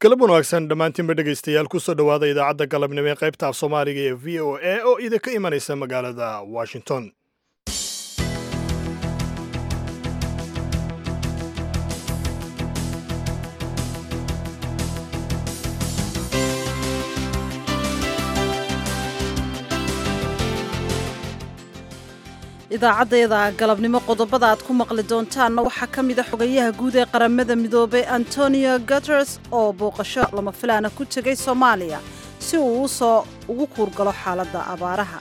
galab wanaagsan dhammaantiinba dhegaystayaal kusoo dhowaada idaacadda galabnimo ee qaybta af soomaaliga ee v o a oo idinka imanaysa magaalada washington. idaacaddeeda galabnimo qodobada aad ku maqli doontaanna waxaa ka mid a xogayaha guud ee qaramada midoobay antonio guteres oo booqasho lama filaana ku tegay soomaaliya si uu ugu kuurgalo xaaladda abaaraha.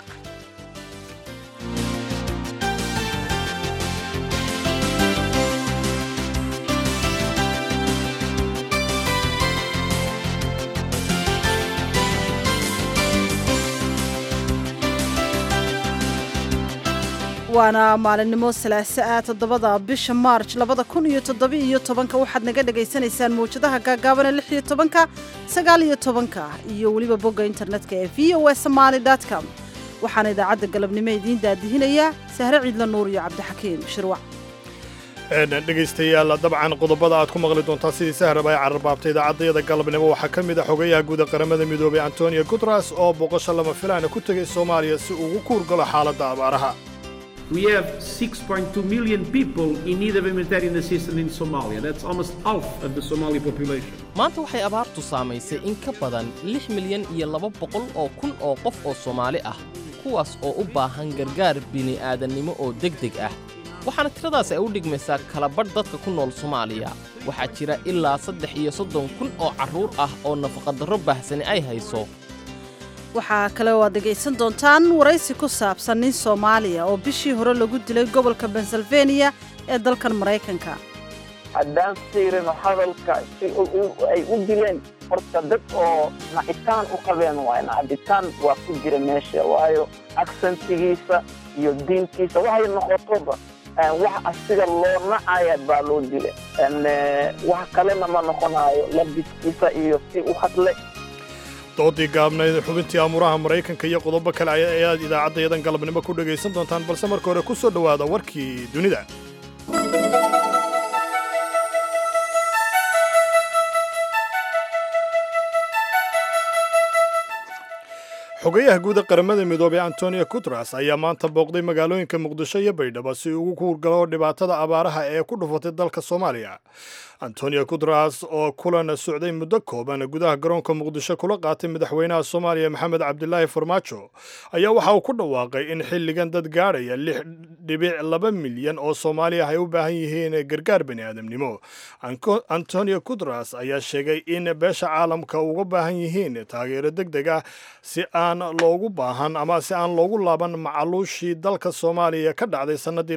waana maalinimo salaaso ah 7 bisha maarj 2017 waxaad naga dhagaysanaysaan mawjadaha gaagaaban 16 19 iyo weliba bogga internetka ee voasomali.com. waxaana idaacadda galabnimo idiin daadihinayaa Sahre Ciidla Nuur iyo Cabdixakiim Shirwac. dhegaystayaal dabcan qodobada aad ku maqli doontaan sidii Sahre bay carbaabtay idaacadda galabnimo waxaa ka mid ah xogayaha guud ee qaramada midoobay Antonio Guterres oo booqasho lama filaana ku tegay Soomaaliya si uu ugu kuurgalo xaaladda abaaraha. We have 6.2 million people in need of humanitarian assistance in Somalia. That's almost half of the Somali population. maanta waxay abaartu saamaysay in ka badan 6 milyan iyo 200 oo kun oo qof oo Soomaali ah kuwaas oo u baahan gargaar bini'aadanimo oo degdeg ah. waxaana tiradaas ay u dhigmaysaa kala badh dadka ku nool Soomaaliya. waxaa jira ilaa 33 kun oo carruur ah oo nafaqo-darro baahsani ay hayso. waxaa kale oo aad dhegaysan doontaan waraysi ku saabsan nin Soomaaliya oo bishii hore lagu dilay gobolka Pennsylvania ee dalkan Mareykanka. haddaan fiirino hadalka si ay u dileen horta dad oo nacitaan u qabeen waa nacitaan waa ku jira meesha waayo accentigiisa iyo diintiisa waxay noqotoba wax asiga loo nacaya baa loo dilay wax kalena ma noqonayo labiskiisa iyo si u hadlay doodii gaabnayd xubintii amuraha Mareykanka iyo qodobo kale ayaad idaacaddeedan galabnimo ku dhagaysan doontaan balse marka hore ku soo dhowaada warkii dunida. xogayaha guud ee qaramada midoobay Antonio Guterres ayaa maanta booqday magaalooyinka Muqdisho iyo Baydhabo si uu ugu kuurgalo dhibaatada abaaraha ee ku dhufatay dalka Soomaaliya. Antonio Guterres oo kulan socday muddo kooban gudaha garoonka Muqdisho kula qaatay madaxweynaha Soomaaliya Maxamed Cabdilaahi Farmaajo ayaa waxa uu ku dhawaaqay in xilligan dad gaaraya 6.2 milyan oo Soomaali ah ay u baahan yihiin gargaar bini'aadamnimo. Antonio Guterres ayaa sheegay in beesha caalamka uga baahan yihiin taageero degdeg ah si aan loogu laaban macaluushii dalka Soomaaliya ka dhacday sanadii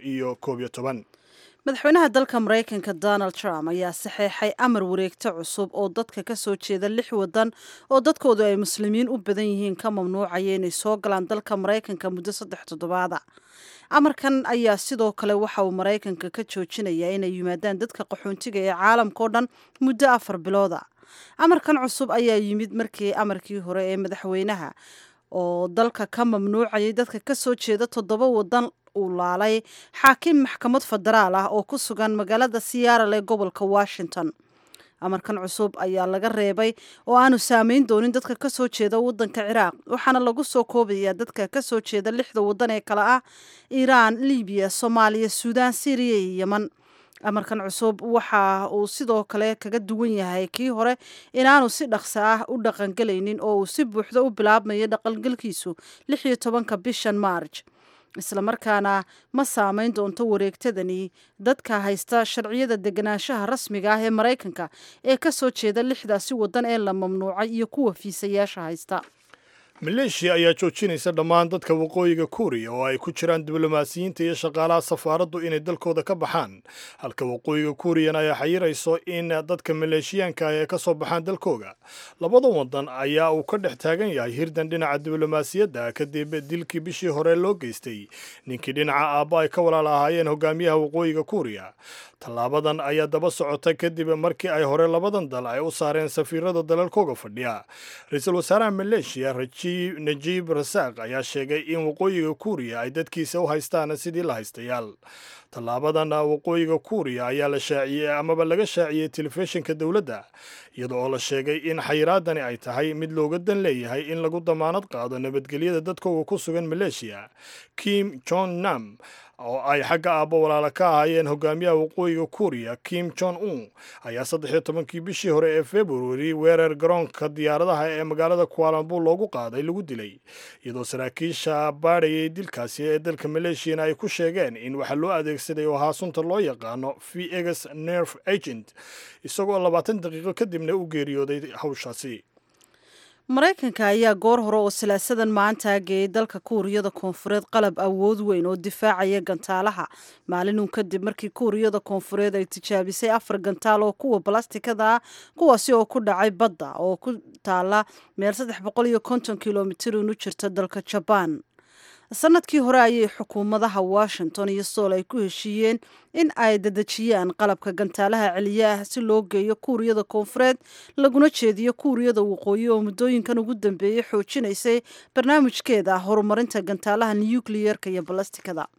2011. madaxweynaha dalka Mareykanka Donald Trump ayaa saxeexay amar wareegto cusub oo dadka ka soo jeeda 6 wadan oo dadkoodu ay muslimiin u badan yihiin ka mamnuucaya inay soo galaan dalka Mareykanka muddo 3 toddobaad. amarkan ayaa sidoo kale waxa uu Mareykanka ka joojinayaa inay yimaadaan dadka qaxoontiga ee caalamka oo dhan muddo 4 bilood. amarkan cusub ayaa yimid amarkii hore ee madaxweynaha oo dalka ka mamnuucayay dadka ka soo jeeda 7 wadan uu laalay xaakim maxkamad federaal ah oo ku sugan magaalada Seattle ee gobolka Washington. amarkan cusub ayaa laga reebay oo aanu saameyn doonin dadka ka soo jeeda wadanka Ciraaq waxaana lagu soo koobayaa dadka ka soo jeeda 6 wadan ee kala ah Iran, Liibiya, Soomaaliya, Suudaan, Syria iyo Yemen. amarkan cusub waxa uu sidoo kale kaga duwan yahay kii hore inaanu si dhaqso ah u dhaqangelaynin oo uu si buuxda u bilaabmayo dhaqangalkiisu 16 bishan Maarj. isla markaana ma saameyn doonto wareegtadani dadka haysta sharciyada deganaanshaha rasmiga ah ee Mareykanka ee ka soo jeeda 6daasi wadan ee la mamnuucay iyo kuwa fiisayaasha haysta. maleeshiya ayaa joojinaysa dhammaan dadka waqooyiga Kuuriya oo ay ku jiraan diblomaasiyiinta iyo shaqaalaha safaaraddu inay dalkooda ka baxaan halka waqooyiga Kuuriyana ay xayirayso in dadka maleeshiyaanka ay ka soo baxaan dalkooda. labada wadan ayaa uu ka dhex taagan yahay hirdan dhinaca diblomaasiyadda kadib dilkii bishii hore loo geystay ninkii dhinaca aabba ay ka walaalahaayeen hogaamiyaha waqooyiga Kuuriya. tallaabadan ayaa daba socotay kadib markii ay hore labadan dal ay u saareen safiirada dalalkooda fadhiya. ra'iisul wasaaraha Malaysia najiib rasaaq ayaa sheegay in waqooyiga kuuriya ay dadkiisa u haystaan sidii la haystayaal. tallaabadan waqooyiga kuuriya ayaa la shaaciyey amaba laga shaaciyey telefishinka dowladda iyada oo la sheegay in xayiraadani ay tahay mid looga dan leeyahay in lagu damaanad qaado nabadgelyada dadkooda ku sugan maleeshiya. Kim Jong Nam oo ay xagga aabbo walaala ka ahaayeen hogaamiyaha waqooyiga kuuriya Kim Jong Un ayaa 13 bishii hore ee February weerar garoonka diyaaradaha ee magaalada Kuala Lumpur loogu qaaday lagu dilay iyadoo saraakiisha baadhayay dilkaasi ee dalka Malaysia ay ku sheegeen in waxa loo adeegsaday oo haasunta loo yaqaano VX nerve agent isagoo 20 daqiiqo kadibna u geeriyooday hawshaasi. Mareykanka ayaa goor hore oo salaasadan maanta geeyay dalka Kuuriyada Koonfureed qalab awood weyn oo difaacaya gantaalaha maalin kadib markii Kuuriyada Koonfureed ay tijaabisay 4 gantaal oo kuwa blastikada ah kuwaasi oo ku dhacay badda oo ku taala meel 350 kiiloomitir u jirta dalka Japan. sanadkii hore ayay xukuumadaha Washington iyo Seoul ay ku heshiiyeen in ay dadajiyaan qalabka gantaalaha celiyaha si loo geeyo Kuuriyada Koonfureed laguna jeediyo Kuuriyada Waqooyi oo muddooyinkan ugu dambeeyay xoojinaysay barnaamijkeeda horumarinta gantaalaha nuclear-ka iyo blastikada.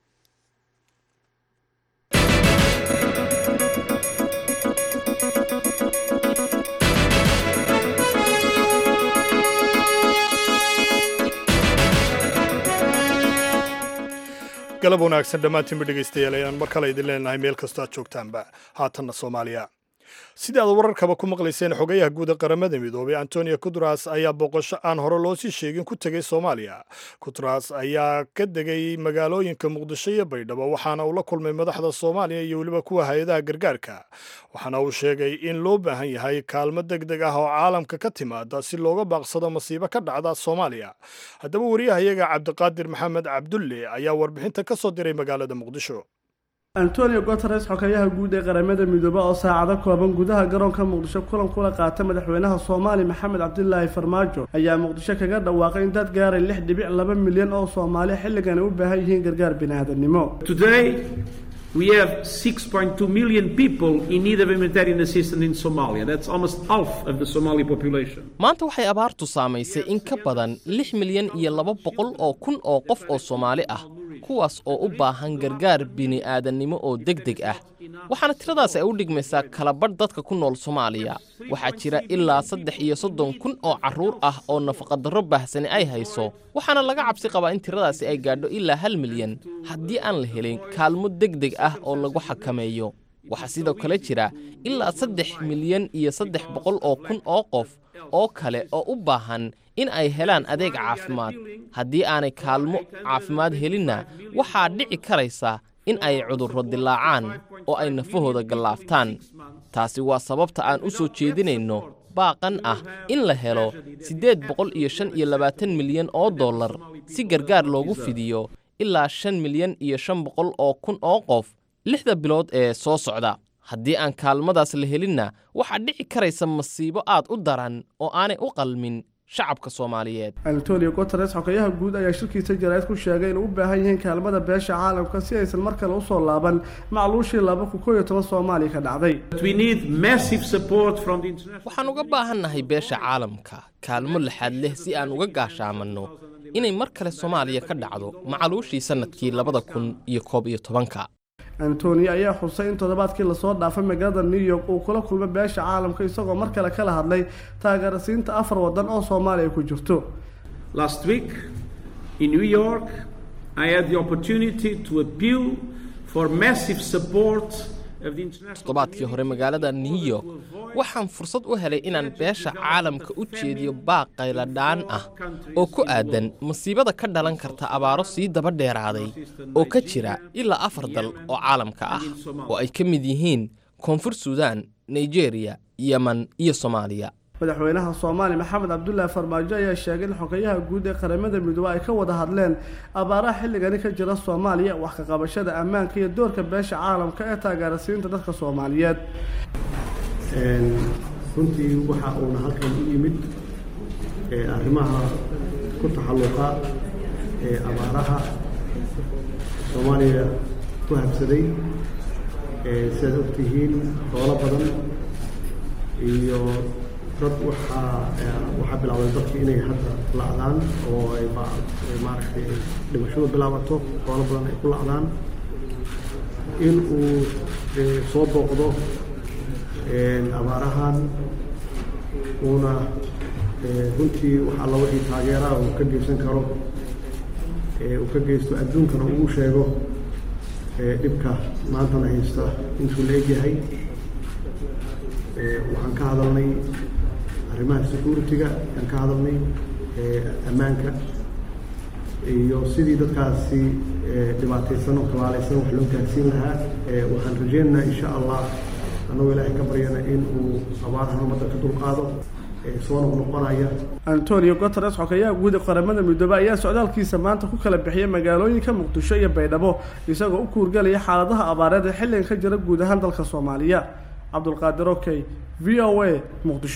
galab wanaagsan dhammaantiinba dhegaystayaal ayaan mar kale idin leenahay meel kastoo aad joogtaanba haatanna Soomaaliya. sidii aad wararkaba ku maqlayseen xogayaha guud ee qaramada midoobay Antonio Guterres ayaa booqasho aan hore loo sii sheegin ku tagay Soomaaliya. Guterres ayaa ka degay magaalooyinka Muqdisho iyo Baydhabo waxaana uu la kulmay madaxda Soomaaliya iyo waliba kuwa hay'adaha gargaarka. waxaana uu sheegay in loo baahan yahay kaalmo degdeg ah oo caalamka ka timaada si looga baaqsado masiibo ka dhacda Soomaaliya. haddaba wariyahayaga Cabdiqaadir Maxamed Cabdulle ayaa warbixinta ka soo diray magaalada Muqdisho. Antonio Guterres xogayaha guud ee qaramada midoobay oo saacado kooban gudaha garoonka Muqdisho kulan kula qaatay madaxweynaha Soomaaliya Maxamed Cabdullaahi Farmaajo ayaa Muqdisho kaga dhawaaqay in dad gaaray 6.2 milyan oo Soomaali xilligan u baahan yihiin gargaar bini'aadanimo. Today we have 6.2 million people in need of humanitarian assistance in Somalia. That's almost half of the Somali population. maanta waxay abaartu saamaysay in ka badan 6 milyan iyo 200 oo kun oo qof oo Soomaali ah kuwaas oo u baahan gargaar bini'aadanimo oo degdeg ah. waxaana tiradaas ay u dhigmaysaa kala badh dadka ku nool Soomaaliya. waxaa jira ilaa 33 kun oo carruur ah oo nafaqo-darro baahsan ay hayso. waxaana laga cabsi qabaa in tiradaasi ay gaadho ilaa 1 milyan haddii aan la helin kaalmo degdeg ah oo lagu xakameeyo. waxaa sidoo kale jira ilaa 3 milyan iyo 300 oo kun oo qof oo kale oo u baahan in ay helaan adeeg caafimaad. haddii aanay kaalmo caafimaad helinna waxaa dhici karaysa in ay cudurro dilaacaan oo ay nafahooda gallaaftaan. taasi waa sababta aan u soo jeedinayno baaqan ah in la helo 825 milyan oo dollar si gargaar loogu fidiyo ilaa 5 milyan iyo 500 oo kun oo qof 6 bilood ee soo socda. haddii aan kaalmadaas la helinna waxaa dhici karaysa masiibo aad u daran oo aanay u qalmin shacabka Soomaaliyeed. Antonio Guterres xogayaha guud ayaa shirkiisa jaraa'id ku sheegay in uu u baahan yahay kaalmada beesha caalamka si aysan mar kale u soo laaban macluushii 2011 Soomaaliya ka dhacday. We need massive support from the international. waxaan uga baahannahay beesha caalamka kaalmo laxaad leh si aan uga gaashaamanno inay mar kale Soomaaliya ka dhacdo macluushii sanadkii 2011. Antonio ayaa xusay in toddobaadkii la soo dhaafay magaalada New York uu kula kulmay beesha caalamka isagoo mar kale kala hadlay taageerasiinta 4 wadan oo Soomaaliya ku jirto. Last week in New York, I had the opportunity to appeal for massive support of the international. toddobaadkii hore magaalada New York waxaan fursad u helay inaan beesha caalamka u jeediyo baaq qayladhaan ah oo ku aadan masiibada ka dhalan karta abaaro sii daba dheeraaday oo ka jira ilaa 4 dal oo caalamka ah oo ay ka mid yihiin Koonfur Suudaan, Nigeria, Yemen iyo Soomaaliya. madaxweynaha Soomaaliya Maxamed Cabdullaahi Farmaajo ayaa sheegay in xogayaha guud ee qaramada midoobay ay ka wada hadleen abaaraha xilligan ka jira Soomaaliya wax ka qabashada ammaanka iyo doorka beesha caalamka ee taageerasiinta dadka Soomaaliyeed. runtii waxa uu halkan u yimid arrimaha ku taxalluqa abaaraha Soomaaliya ku habsaday sida ogtihiin xoolo badan iyo dad waxaa bilaabay dadka inay hadda la'daan oo ay maaragtay dhimashadu bilaabato xoolo badan ay ku la'daan in uu soo booqdo abaarahan uuna runtii waxa alla wixii taageeraha uu ka geysan karo uu ka geysto adduunkana uu sheego dhibka maantana haysta intuu la egyahay waxaan ka hadalnay arrimaha security-ga aan ka hadalnay ammaanka iyo sidii dadkaasi dhibaataysan oo kabaalaysan wax loo gaarsiin lahaa waxaan rajeynaynaa insha allah annagoo ilaahay ka baryana in uu abaarahan ummadda ka dulqaado soo noqnoqonaya. Antonio Guterres xogayaha guud ee qaramada midoobay ayaa socdaalkiisa maanta ku kala bixiyay magaalooyinka Muqdisho iyo Baydhabo isagoo u kuurgalaya xaaladaha abaareed ee xilligan ka jira guud ahaan dalka Soomaaliya. Cabdulqaadir Okey, VOA, Muqdisho.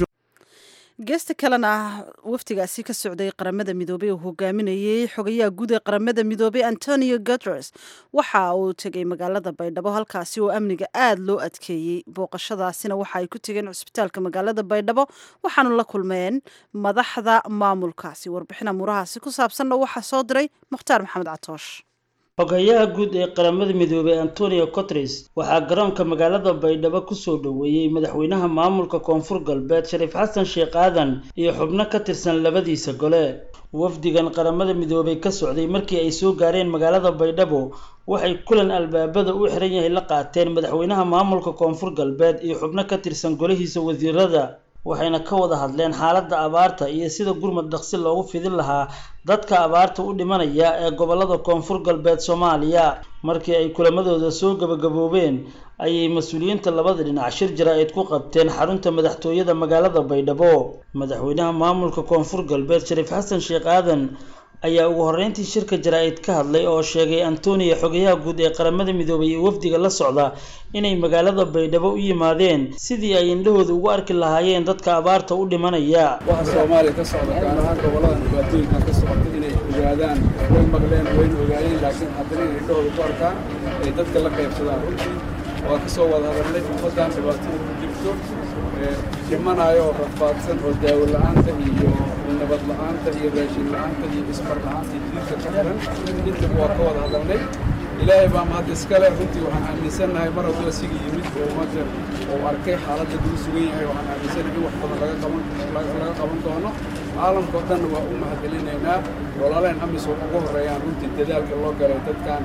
geesta kalena waftigaasi ka socday qaramada midoobay oo hogaaminayay xogayaha guud ee qaramada midoobay Antonio Guterres waxa uu tegay magaalada Baydhabo halkaasi oo amniga aad loo adkeeyay booqashadaasina waxa ay ku tageen cusbitaalka magaalada Baydhabo waxaana la kulmeen madaxda maamulkaasi warbixin amurahaasi ku saabsan waxa soo diray Mukhtaar Maxamed Catoosh. xogayaha guud ee qaramada midoobay Antonio Guterres waxaa garoonka magaalada Baydhabo ku soo dhaweeyay madaxweynaha maamulka Koonfur Galbeed Shariif Xasan Sheekh Aadan iyo xubno ka tirsan labadiisa gole. wafdigan qaramada midoobay ka socday markii ay soo gaareen magaalada Baydhabo waxay kulan albaabada u xiran yahay la qaateen madaxweynaha maamulka Koonfur Galbeed iyo xubno ka tirsan golahiisa wasiirada waxayna ka wada hadleen xaaladda abaarta iyo sida gurmad dhaqsi loogu fidin lahaa dadka abaarta u dhimanaya ee gobolada Koonfur Galbeed Soomaaliya. markii ay kulamadooda soo gabagaboobeen ayay mas'uuliyiinta labada dhinac shir jaraa'id ku qabteen xarunta madaxtooyada magaalada Baydhabo. madaxweynaha maamulka Koonfur Galbeed Shariif Xasan Sheekh Aadan ayaa ugu horeyntii shirka jaraa'id ka hadlay oo sheegay Antonio xogayaha guud ee qaramada midoobay iyo wafdiga la socda inay magaalada Baydhabo u yimaadeen sidii ay indhahooda ugu arki lahaayeen dadka abaarta u dhimanaya. waxa Soomaaliya ka socda gaar ahaan gobolada dhibaatooyinka ka socda inay ogaadaan way maqleen way ogaayeen laakiin haddana inay indhahooda ku arkaan ay dadka la qaybsadaan runtii waa ka soo wada hadalnay ummaddan dhibaatada ku jirto dhimanayo oo rafaadsan oo daawo la'aanta iyo nabad la'aanta iyo raashin la'aanta iyo ismar la'aanta jidka ka xiran inta waa ka wada hadalnay. ilaahay baa mahad iskale runtii waxaan aaminsanahay mar hadduu asiga yimid oo ummadda oo arkay xaaladda lagu sugan yahay waxaan aaminsanahay in wax badan laga qaban doono. caalamka oo dhan waa u mahadcelinaynaa walaaleen amisom ugu horeeyaan runtii dadaalka loo galay dadkan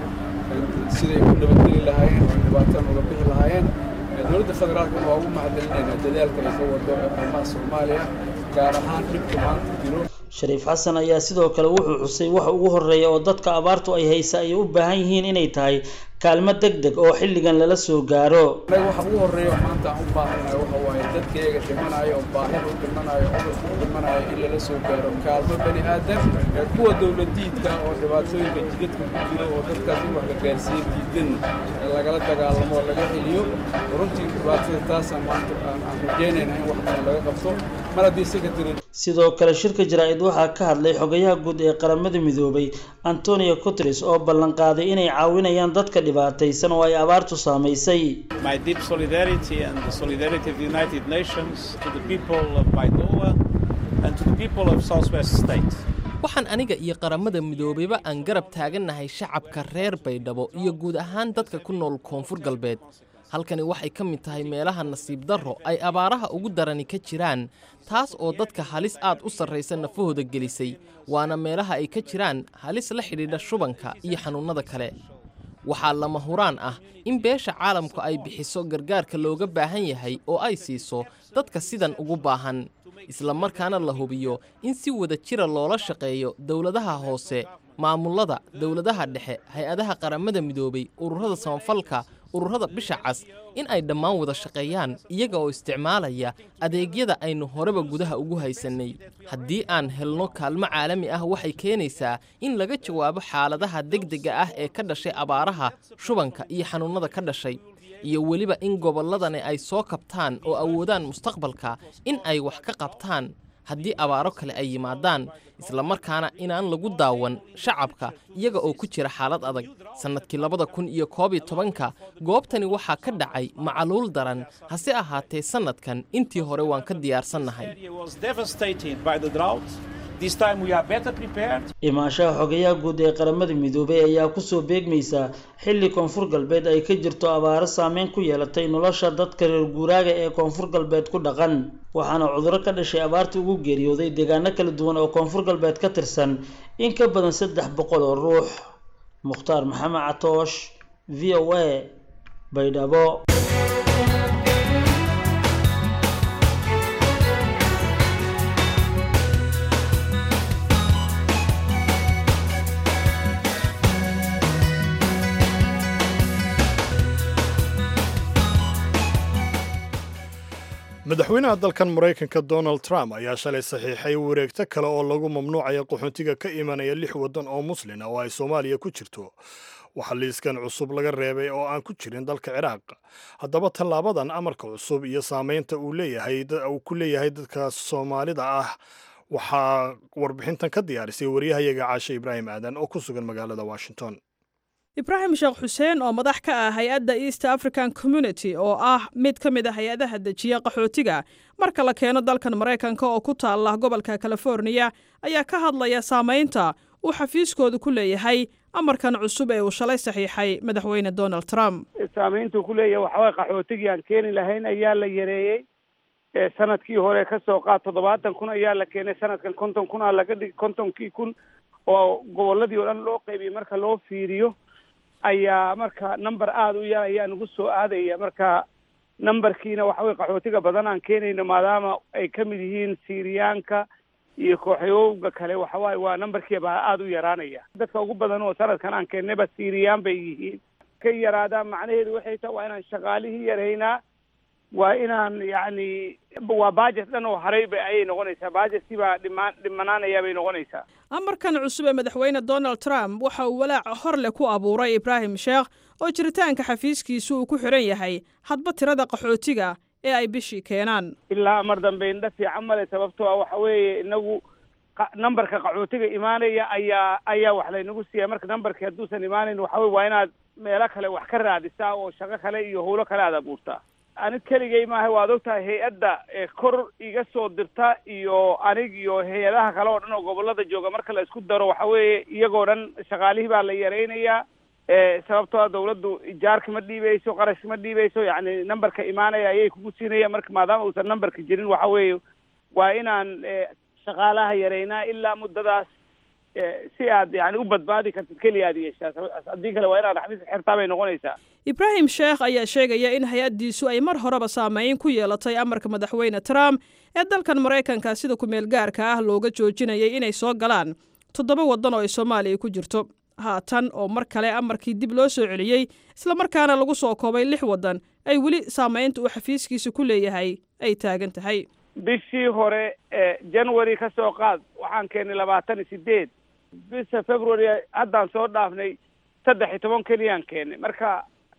siday u nabadgeli lahaayeen oo dhibaataan uga bixi lahaayeen. dowladda federaalka waa ugu mahadcelinaynaa dadaalka ay ka wado arrimaha Soomaaliya gaar ahaan dhibka maanta jiro. Shariif Xasan ayaa sidoo kale wuxuu xusay waxa ugu horeeya oo dadka abaartu ay haysa ay u baahan yihiin inay tahay kaalmo degdeg oo xilligan lala soo gaaro. waxa ugu horeeya maanta aan u baahanahay waxa waaye dadkeega dhimanayo oo baahi u dhimanayo oo dhimanayo in lala soo gaaro kaalmo bani aadam kuwa dowladdiidka oo dhibaatooyinka jidadka ku jira oo dadkaas in wax la gaarsiiyo diidan lagala dagaalamo oo laga xiliyo runtii dhibaatada taas maanta aan rajeynayna in wax badan laga qabto mar haddii secretary. sidoo kale shirka jaraa'id waxaa ka hadlay xogayaha guud ee qaramada midoobay Antonio Guterres oo ballan qaaday inay caawinayaan dadka dhibaataysan oo ay abaartu saameysay. My deep solidarity and the solidarity of the United Nations to the people of Baidoa and to the people of Southwest State. waxaan aniga iyo qaramada midoobayba aan garab taagannahay shacabka reer Baydhabo iyo guud ahaan dadka ku nool Koonfur Galbeed. halkani waxay ka mid tahay meelaha nasiib darro ay abaaraha ugu darani ka jiraan taas oo dadka halis aad u sarreysa nafahooda gelisay waana meelaha ay ka jiraan halis la xidhiidha shubanka iyo xanuunada kale. waxaa lama huraan ah in beesha caalamku ay bixiso gargaarka looga baahan yahay oo ay siiso dadka sidan ugu baahan isla markaana la hubiyo in si wada jira loola shaqeeyo dawladaha hoose maamulada dawladaha dhexe hay'adaha qaramada midoobay ururada samafalka ururada bisha cas in ay dhammaan wada shaqeeyaan iyaga oo isticmaalaya adeegyada aynu horeba gudaha ugu haysanay. haddii aan helno kaalmo caalami ah waxay keenaysaa in laga jawaabo xaaladaha degdega ah ee ka dhashay abaaraha shubanka iyo xanuunada ka dhashay iyo weliba in gobolladani ay soo kabtaan oo awoodaan mustaqbalka in ay wax ka qabtaan haddii abaaro kale ay yimaadaan islamarkaana inaan lagu daawan shacabka iyaga oo ku jira xaalad adag sannadkii 2011 goobtani waxaa ka dhacay macaluul daran hase ahaatee sannadkan intii hore waan ka diyaarsannahay imaanshaha xogayaha guud ee qaramada midoobay ayaa kusoo beegmaysa xilli koonfur galbeed ay ka jirto abaaro saameyn ku yeelatay nolosha dadka reer guuraaga ee koonfur galbeed ku dhaqan waxaana cudurro ka dhashay abaarta ugu geeriyooday deegaano kala duwan oo koonfur galbeed ka tirsan in ka badan 300 oo ruux mukhtaar maxamed catoosh VOA Baydhabo. madaxweynaha dalkan Mareykanka Donald Trump ayaa shalay saxiixay wareegto kale oo lagu mamnuucayo qaxoontiga ka imanaya 6 wadan oo Muslimiin ah oo ay Soomaaliya ku jirto waxa liiskan cusub laga reebay oo aan ku jirin dalka Ciraaq haddaba tallaabadan amarka cusub iyo saameynta uu ku leeyahay dadka Soomaalida ah waxaa warbixintan ka diyaarisay wariyahayaga Caashe Ibraahim Aadan oo ku sugan magaalada Washington. ibraahim sheekh xuseen oo madax ka ah hay-adda East African Community oo ah mid ka mid ah hay-adaha dejiya qaxootiga marka la keeno dalkan Mareykanka oo ku taala gobolka California ayaa ka hadlaya saameynta uu xafiiskoodu ku leeyahay amarkan cusub ee uu shalay saxiixay madaxweyne Donald Trump. saameyntu ku leeyahay waxa way qaxootiga aan keeni lahayn ayaa la yareeyay sanadkii hore ka soo qaad 70,000 ayaa la keenay sanadkan 50,000 laga dhig 50,000 oo goboladii oo dhan loo qaybiyay marka loo fiiriyo ayaa marka number aad u yar ayaa nagu soo aadaya marka numberkiina waxa way qaxootiga badan aan keenayno maadaama ay ka mid yihiin Siiriyaanka iyo kooxyowga kale waxa waa numberkii baa aad u yaraanaya dadka ugu badan oo sanadkan aan keenayba Siiriyaan bay yihiin ka yaraada macnaheedu waxay tahay waa inaan shaqaalihii yareynaa waa inaan yani waa budget dhan oo harayba ay noqonaysaa budgetkii baa dhimanaanaya bay noqonaysaa. amarkan cusub ee madaxweyne Donald Trump waxa uu walaac hor leh ku abuuray Ibraahim Sheekh oo jiritaanka xafiiskiisu uu ku xiran yahay hadba tirada qaxootiga ee ay bishii keenaan ilaa mar dambe indha fiican male sababtoo ah waxa weeye inagu numberka qaxootiga imaanaya ayaa wax laynagu siiya marka numberkii hadduusan imaanayn waxa weeye waa inaad meelo kale wax ka raadisaa oo shaqo kale iyo howlo kale aad abuurtaa. anig keligay maaha waad ogtahay hay-adda kor iga soo dirta iyo anig iyo hay-adaha kale oo dhan oo gobolada jooga marka la isku daro waxa weeye iyagoo dhan shaqaalihii baa la yareynayaa sababtoo dawladdu ijaarka ma dhiibayso qarash ma dhiibayso yani numberka imaanaya ayay kugu siinayaan marka maadaama uusan numberka jirin waxa weeye waa inaan shaqaalaha yareynaa ilaa muddadaas si aad yani u badbaadi kartid keliya aad yeeshaa haddii kale waa inaad xafiis xirtaa bay noqonaysaa. Ibraahim Sheekh ayaa sheegaya in hay-addiisu ay mar horeba saameyn ku yeelatay amarka madaxweyne Trump ee dalkan Mareykanka sida ku meel gaarka ah looga joojinayay inay soo galaan 7 wadan oo ay Soomaaliya ku jirto haatan oo mar kale amarkii dib loo soo celiyay isla markaana lagu soo koobay 6 wadan ay weli saameynta uu xafiiskiisa ku leeyahay ay taagan tahay. bishii hore January ka soo qaad waxaan keenay 28 bisha February haddaan soo dhaafnay 13 keliyaan keenay marka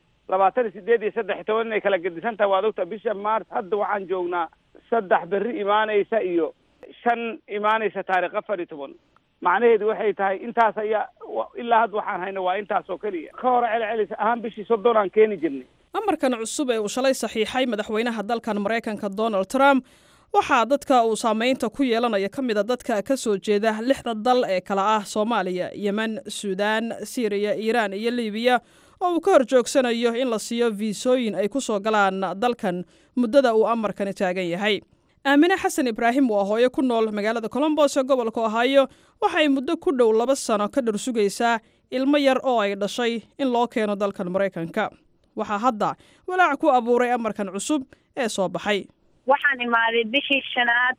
28 iyo 13 inay kala gedisan tahay waad ogtaa bisha March hadda waxaan joognaa 3 berri imaanaysa iyo 5 imaanaysa taariikh 14 macnaheedu waxay tahay intaas ayaa ilaa hadda waxaan hayna waa intaas oo kaliya ka hor celcelis ahaan bishii 30 aan keeni jirnay. amarkan cusub ee uu shalay saxiixay madaxweynaha dalkan Mareykanka Donald Trump waxaa dadka uu saameynta ku yeelanaya ka mid ah dadka ka soo jeeda 6 dal ee kala ah Soomaaliya, Yemen, Suudaan, Syria, Iran iyo Liibiya oo uu ka horjoogsanayo in la siiyo viisooyin ay ku soo galaan dalkan muddada uu amarkani taagan yahay. Aamina Xasan Ibraahim waa hooyo ku nool magaalada Columbus ee gobolka Ohio waxay muddo ku dhow 2 sano ka dhar sugaysaa ilmo yar oo ay dhashay in loo keeno dalkan Mareykanka. waxaa hadda walaac ku abuuray amarkan cusub ee soo baxay. waxaan imaaday bishii 5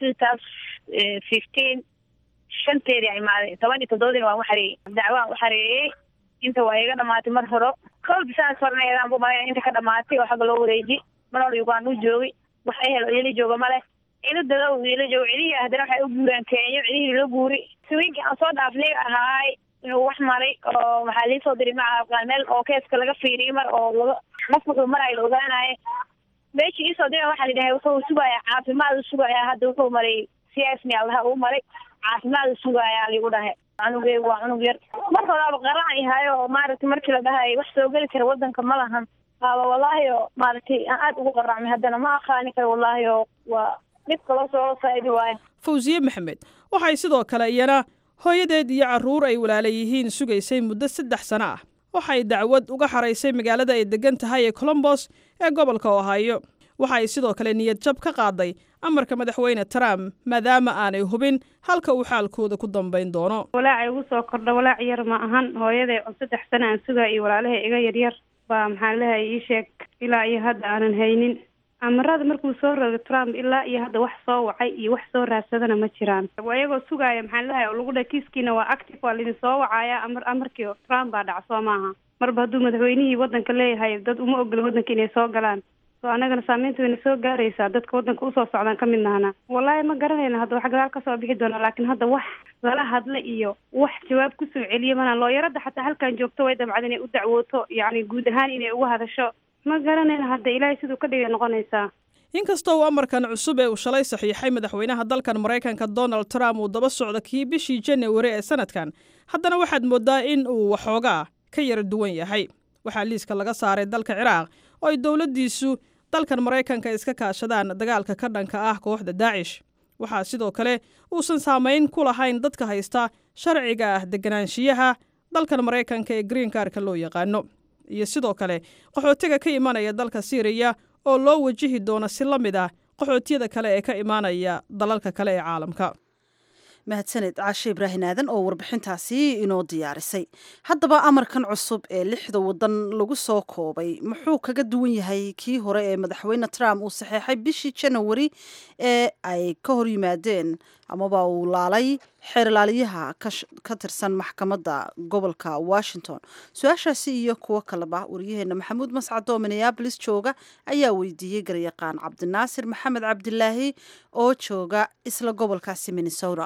2015 shanteedii imaaday 17 waan waxareeyay dacwaan waxareeyay inta waa iga dhamaatay mar hore koob saas farneedaan buu maray inta ka dhamaatay waxa loo wareeji mar hore ugaan u joogay waxa ay helo ili jooga male ila dada uu ila joogo ili hadana waxa u guuraan Kenya ili loo guuri swinki aan soo dhaafnay ahaay inuu wax maray oo waxa la soo diray maca qalmeel oo keeska laga fiiriyay mar oo nafku maray ogaanay meeshii soo diray waxa la dhahay wuxuu sugaya caafimaad sugaya hadda wuxuu maray siyaasni allaha uu maray caafimaad sugaaya ligu dhahay anugeygu waa cunug yar marka walaaba qaraan yahayo maaragtay markii la dhahay wax soo geli kara wadanka ma lahan waaba wallaahi oo maaragtay aan aad ugu qaraacmay haddana ma aqaani karo wallaahi oo waa mid kaloo soo faa'iidi waayo fawsiye maxamed waxay sidoo kale iyana hooyadeed iyo carruur ay walaala yihiin sugaysay muddo 3 sano ah waxay dacwad uga xaraysay magaalada ay degan tahay ee Columbus ee gobolka Ohio waxay sidoo kale niyad jab ka qaaday amarka madaxweyne Trump maadaama aanay hubin halka uu xaalkooda ku dambeyn doono walaac ugu soo kordha walaac yar ma ahan hooyaday 3 sano aan sugaa iyo walaalahay iga yaryar baa maxaa lahayd ii sheeg ilaa iyo hadda aanan haynin amarada markuu soo rogay Trump ilaa iyo hadda wax soo wacay iyo wax soo raadsadana ma jiraan ayagoo sugaaya maxaa lahayd oo lagu dhahay kiiskiina waa active waa lidin soo wacaya amarkii Trump baa dhacso maaha marba hadduu madaxweynihii wadanka leeyahay dad uma ogol wadanka inay soo galaan soo anagana saameynta wayna soo gaaraysaa dadka wadanka usoo socdaan ka mid nahana wallaahi ma garanayna hadda wax gadaal ka soo bixi doona laakiin hadda wax lala hadla iyo wax jawaab ku soo celiya mana looyarada xataa halkan joogto way dabcad inay u dacwooto yacni guud ahaan inay uga hadasho ma garanayna hadda ilaahay siduu ka dhigay noqonaysaa inkastoo uu amarkan cusub ee uu shalay saxiixay madaxweynaha dalkan Mareykanka Donald Trump uu daba socdo kii bishii January ee sanadkan haddana waxaad moodaa in uu waxoogaa ka yara duwan yahay waxaa liiska laga saaray dalka Ciraaq oo ay dawladdiisu dalkan Mareykanka iska kaashadaan dagaalka ka dhanka ah kooxda Daesh waxaa sidoo kale uusan saameyn ku lahayn dadka haysta sharciga ah deganaanshiyaha dalkan Mareykanka ee green card-ka loo yaqaano iyo sidoo kale qaxootiga ka imanaya dalka Syria oo loo wajihi doono si la mid ah qaxootiyada kale ee ka imanaya dalalka kale ee caalamka mahadsaned caashe ibraahin aadan oo warbixintaasi inoo diyaarisay haddaba amarkan cusub ee 6 wadan lagu soo koobay muxuu kaga duwan yahay kii hore ee madaxweyne Trump uu saxeexay bishii January ee ay ka hor yimaadeen amaba uu laalay xeerlaaliyaha ka tirsan maxkamadda gobolka Washington su-aashaasi iyo kuwo kaleba wariyaheena maxamuud mascad oo Minneapolis jooga ayaa weydiiyey garyaqaan Cabdinaasir Maxamed Cabdilaahi oo jooga isla gobolkaasi Minnesota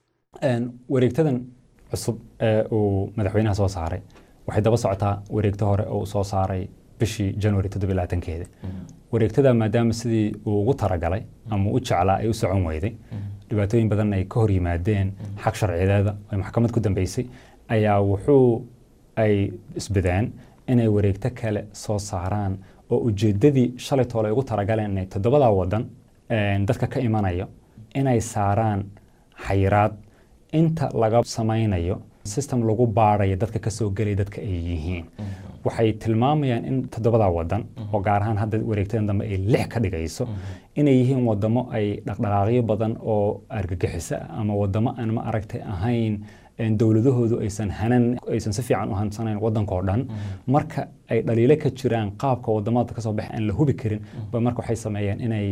wareegtadan cusub ee uu madaxweynaha soo saaray waxay daba socotaa wareegto hore oo uu soo saaray bishii January 27keeda wareegtada maadaama sidii uu ugu talagalay ama u jeclaa ay u socon weyday dhibaatooyin badan ay ka hor yimaadeen xaq sharciyeed ay maxkamad ku dambeysay ayaa wuxuu ay isbadaan inay wareegto kale soo saaraan oo ujeedadii shalay toole ugu talagaleen inay 7 wadan dadka ka imanayo inay saaraan xayiraad inta laga samaynayo system lagu baarayo dadka ka soo galay dadka ay yihiin waxay tilmaamayaan in 7 wadan oo gaar ahaan hadda wareegtadan dambe ay 6 ka dhigayso inay yihiin wadamo ay dhaqdhaqaaqyo badan oo argagixisa ama wadamo aan ma aragtay ahayn dawladahoodu aysan si fiican u hansanayn wadanka oo dhan marka ay dhaliilo ka jiraan qaabka wadamada ka soo baxay aan la hubi karin ba marka waxay sameeyeen inay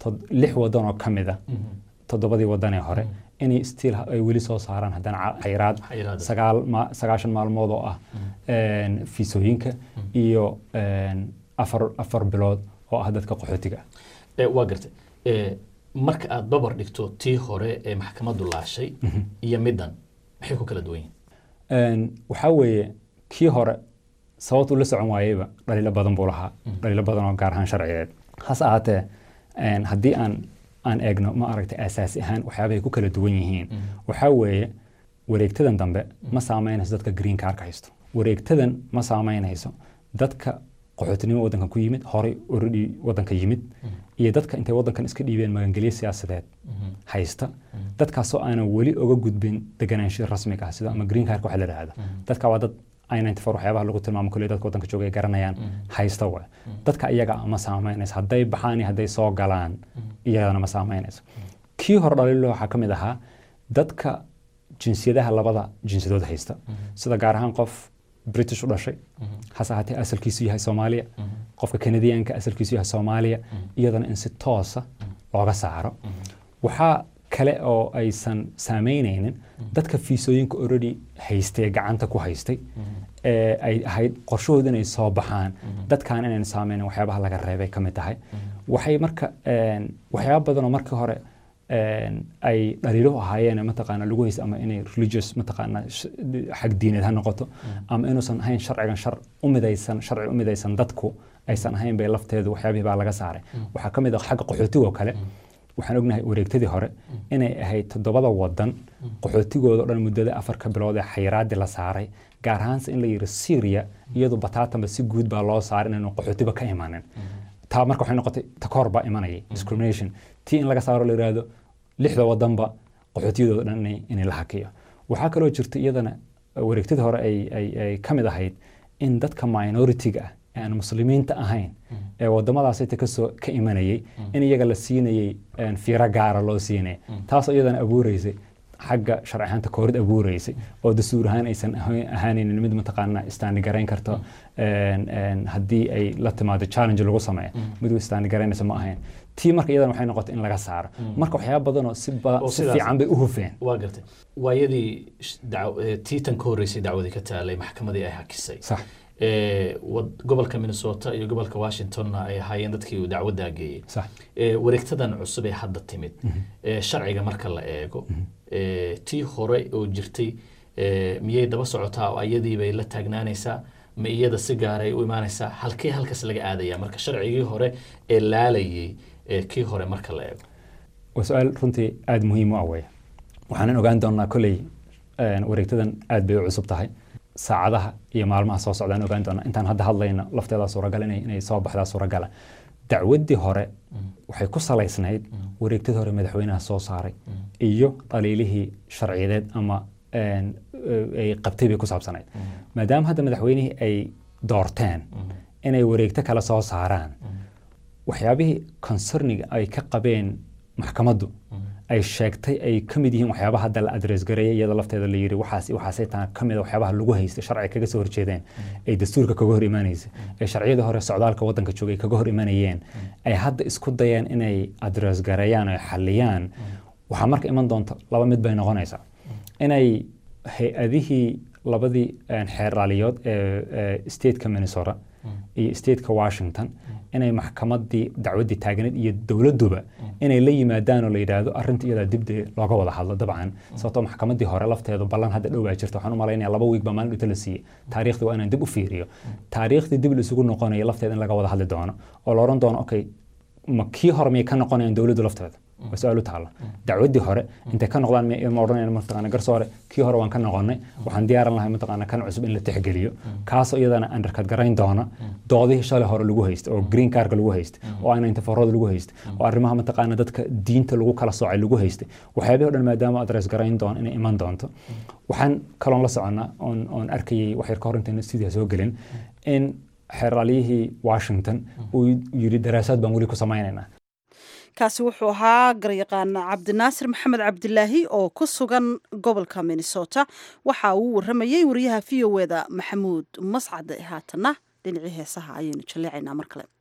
6 wadan oo kamid ah 7 wadan ee hore inay still ay weli soo saaraan haddana xayiraad 9 maalmood oo ah fiisooyinka iyo 4 bilood oo ah dadka qaxootiga waa gartay marka aad babar dhigto tii hore ee maxkamaddu laashay iyo middan maxay ku kala duwan yihiin waxaa weeye kii hore sababtu la socon waayeyba dhaliilo badan buu lahaa dhaliilo badan oo gaar ahaan sharciyeed hase ahaatee haddii aan eegno ma aragtay asaasi ahaan waxyaabahay ku kala duwan yihiin waxaa weeye wareegtadan dambe ma saameynayso dadka green card-ka haysto wareegtadan ma saameynayso dadka qaxootinimo wadankan ku yimid horey already wadanka yimid iyo dadka intay wadankan iska dhiibeen magangelyo siyaasadeed haysta dadkaasoo aanan weli oga gudbin deganaansho rasmiga ah sida ama green card-ka waxa la yidhaahdo dadka waa dad I-94 waxyaabaha lagu tilmaamo kuley dadka wadanka jooga ay garanayaan haysta waay dadka iyaga ma saameynayso hadday baxaan iyo hadday soo galaan iyagana ma saameynayso kii hore dhaliilo waxaa ka mid ahaa dadka jinsiyadaha labada jinsiyadood haysta sida gaar ahaan qof British u dhashay hase ahaatee asalkiisu yahay Soomaaliya qofka Canadianka asalkiisu yahay Soomaaliya iyadana in si toosa looga saaro waxaa kale oo aysan saameynaynin dadka fiisooyinka already haystay gacanta ku haystay ee ay ahayd qorshahooda inay soo baxaan dadkaan inaan saameynin waxyaabaha laga reebay ka mid tahay waxay marka waxyaabo badan oo markii hore ay dhaliilo ahaayeen mataqaana lagu haysto ama inay religious mataqaana xag diineed ha noqoto ama inuusan ahayn sharcigan sharci u midaysan dadku aysan ahayn bay lafteedu waxyaabihii baa laga saaray waxaa ka mid ah xagga qaxootiga oo kale waxaan ognahay wareegtadii hore inay ahayd 7 wadan qaxootigooda dhan muddada 4 bilood ee xayiraadii la saaray gaar ahaan in la yiri Syria iyadoo bataatanba si guud baa loo saaray inuu qaxootiba ka imaanin taa marka waxay noqotay takoor baa imanayay discrimination tii in laga saaro la yiraahdo 6 wadanba qaxootigooda dhan inay la hakiyo waxaa kaloo jirta iyadana wareegtadii hore ay kamid ahayd in dadka minority-ga aan muslimiinta ahayn ee wadamadaas ay ka imanayay in iyaga la siinayay fiiro gaar loo siinay taas iyadana abuureysay xagga sharciyaanta koorid abuureysay oo dastuur ahaan aysan ahaanaynin mid mataqaana istaani gareyn karto haddii ay la timaado challenge lagu sameeyo mid istaani gareynaysa ma ahayn tii marka iyadana waxay noqotay in laga saaro marka waxyaabo badan oo si fiican bay u hufeen waa gartay waayadii tii tan ka horeysay dacwadii ka taalay maxkamadii ay hakisay sax gobolka Minnesota iyo gobolka Washington ay ahaayeen dadkii dacwadda geeyay sax wareegtadan cusub ee hadda timid sharciga marka la eego tii hore oo jirtay miyay daba socotaa oo ayadii bay la taagnaanaysaa ma iyada si gaar ay u imaanaysaa halkaas laga aadaya marka sharcigii hore ee laalayay kii hore marka la eego waa su'aal runtii aad muhiim u ah waxaan ogaan doonaa kulay wareegtadan aad bay u cusub tahay saacadaha iyo maalmaha soo socdaan ogaan doonaa intaan hadda hadlayna lafteeda suuragal inay soo baxdaa suuragal dacwadii hore waxay ku salaysnayd wareegtadii hore madaxweynaha soo saaray iyo dhaliilihii sharciyeed ama ay qabtay bay ku saabsanayd maadaama hadda madaxweynihii ay doorteen inay wareegto kala soo saaraan waxyaabihii concerniga ay ka qabeen maxkamaddu ay sheegtay ay kamid yihiin waxyaabaha hadda la address gareeyay iyada lafteeda la yiri waxaasay taan kamid waxyaabaha lagu haystay sharci kaga soo horjeedeen ay dastuurka kaga hor imaanaysa ee sharciyada hore socdaalka wadanka joogay kaga hor imanayeen ay hadda isku dayeen inay address gareeyaan oo xaliyaan waxa marka iman doonta laba mid bay noqonaysaa inay hay'adihii labadii xeeraliyood ee stateka Minnesota iyo stateka Washington inay maxkamadii dacwadii taagneed iyo dawladuba inay la yimaadaan oo la yiraahdo arinta iyada dib looga wada hadlo dabcan sababtoo maxkamadii hore lafteedu ballan hadda dhow jirto waxaan u maleynayaa 2 week ba maalin inta la siiyay taariikhda waa inaan dib u fiiriyo taariikhdii dib la isugu noqonayo lafteeda in laga wada hadli doono oo la oran doono okay ma kii hore may ka noqonayaan dawladdu lafteeda وسؤال تعالى دعودي هره أنت كان قضان مورنا مثلاً قرصورة كي هره وان كان قضنا وحن ديار الله مثلاً كان عصب إن التحقيليو كاسو إذا أنا أندر كات قرين دهنا داضي شال هره لجوه هيست أو جرين كارك لجوه هيست أو أنا أنت فراد لجوه هيست وأرمها مثلاً دتك دين تلجو كلا صاع لجوه هيست وحابي هذا المدام أدرس قرين دهن إن إيمان دهنته وحن كلام لسعنا on أركي وحير كارنتين استديو زوجلين إن حراليه واشنطن ويريد دراسات بنقولي كسمايننا kaasi wuxuu ahaa garyaqaan cabdinaasir maxamed cabdilaahi oo ku sugan gobolka Minnesota waxa uu waramayay wariyaha VOAda maxamuud mascad haatana dhinacii heesaha ayaynu jaleecaynaa mar kale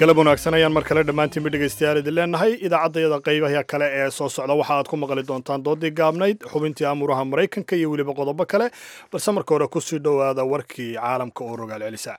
galab wanaagsan ayaan mar kale dhammaantiinba dhegaystayaal idin leenahay idaacaddayada qaybaha kale ee soo socda waxa aad ku maqli doontaan doodii gaabnayd xubintii amuuraha maraykanka iyo weliba qodobo kale balse marka hore kusii dhowaada warkii caalamka oo rogaal celisa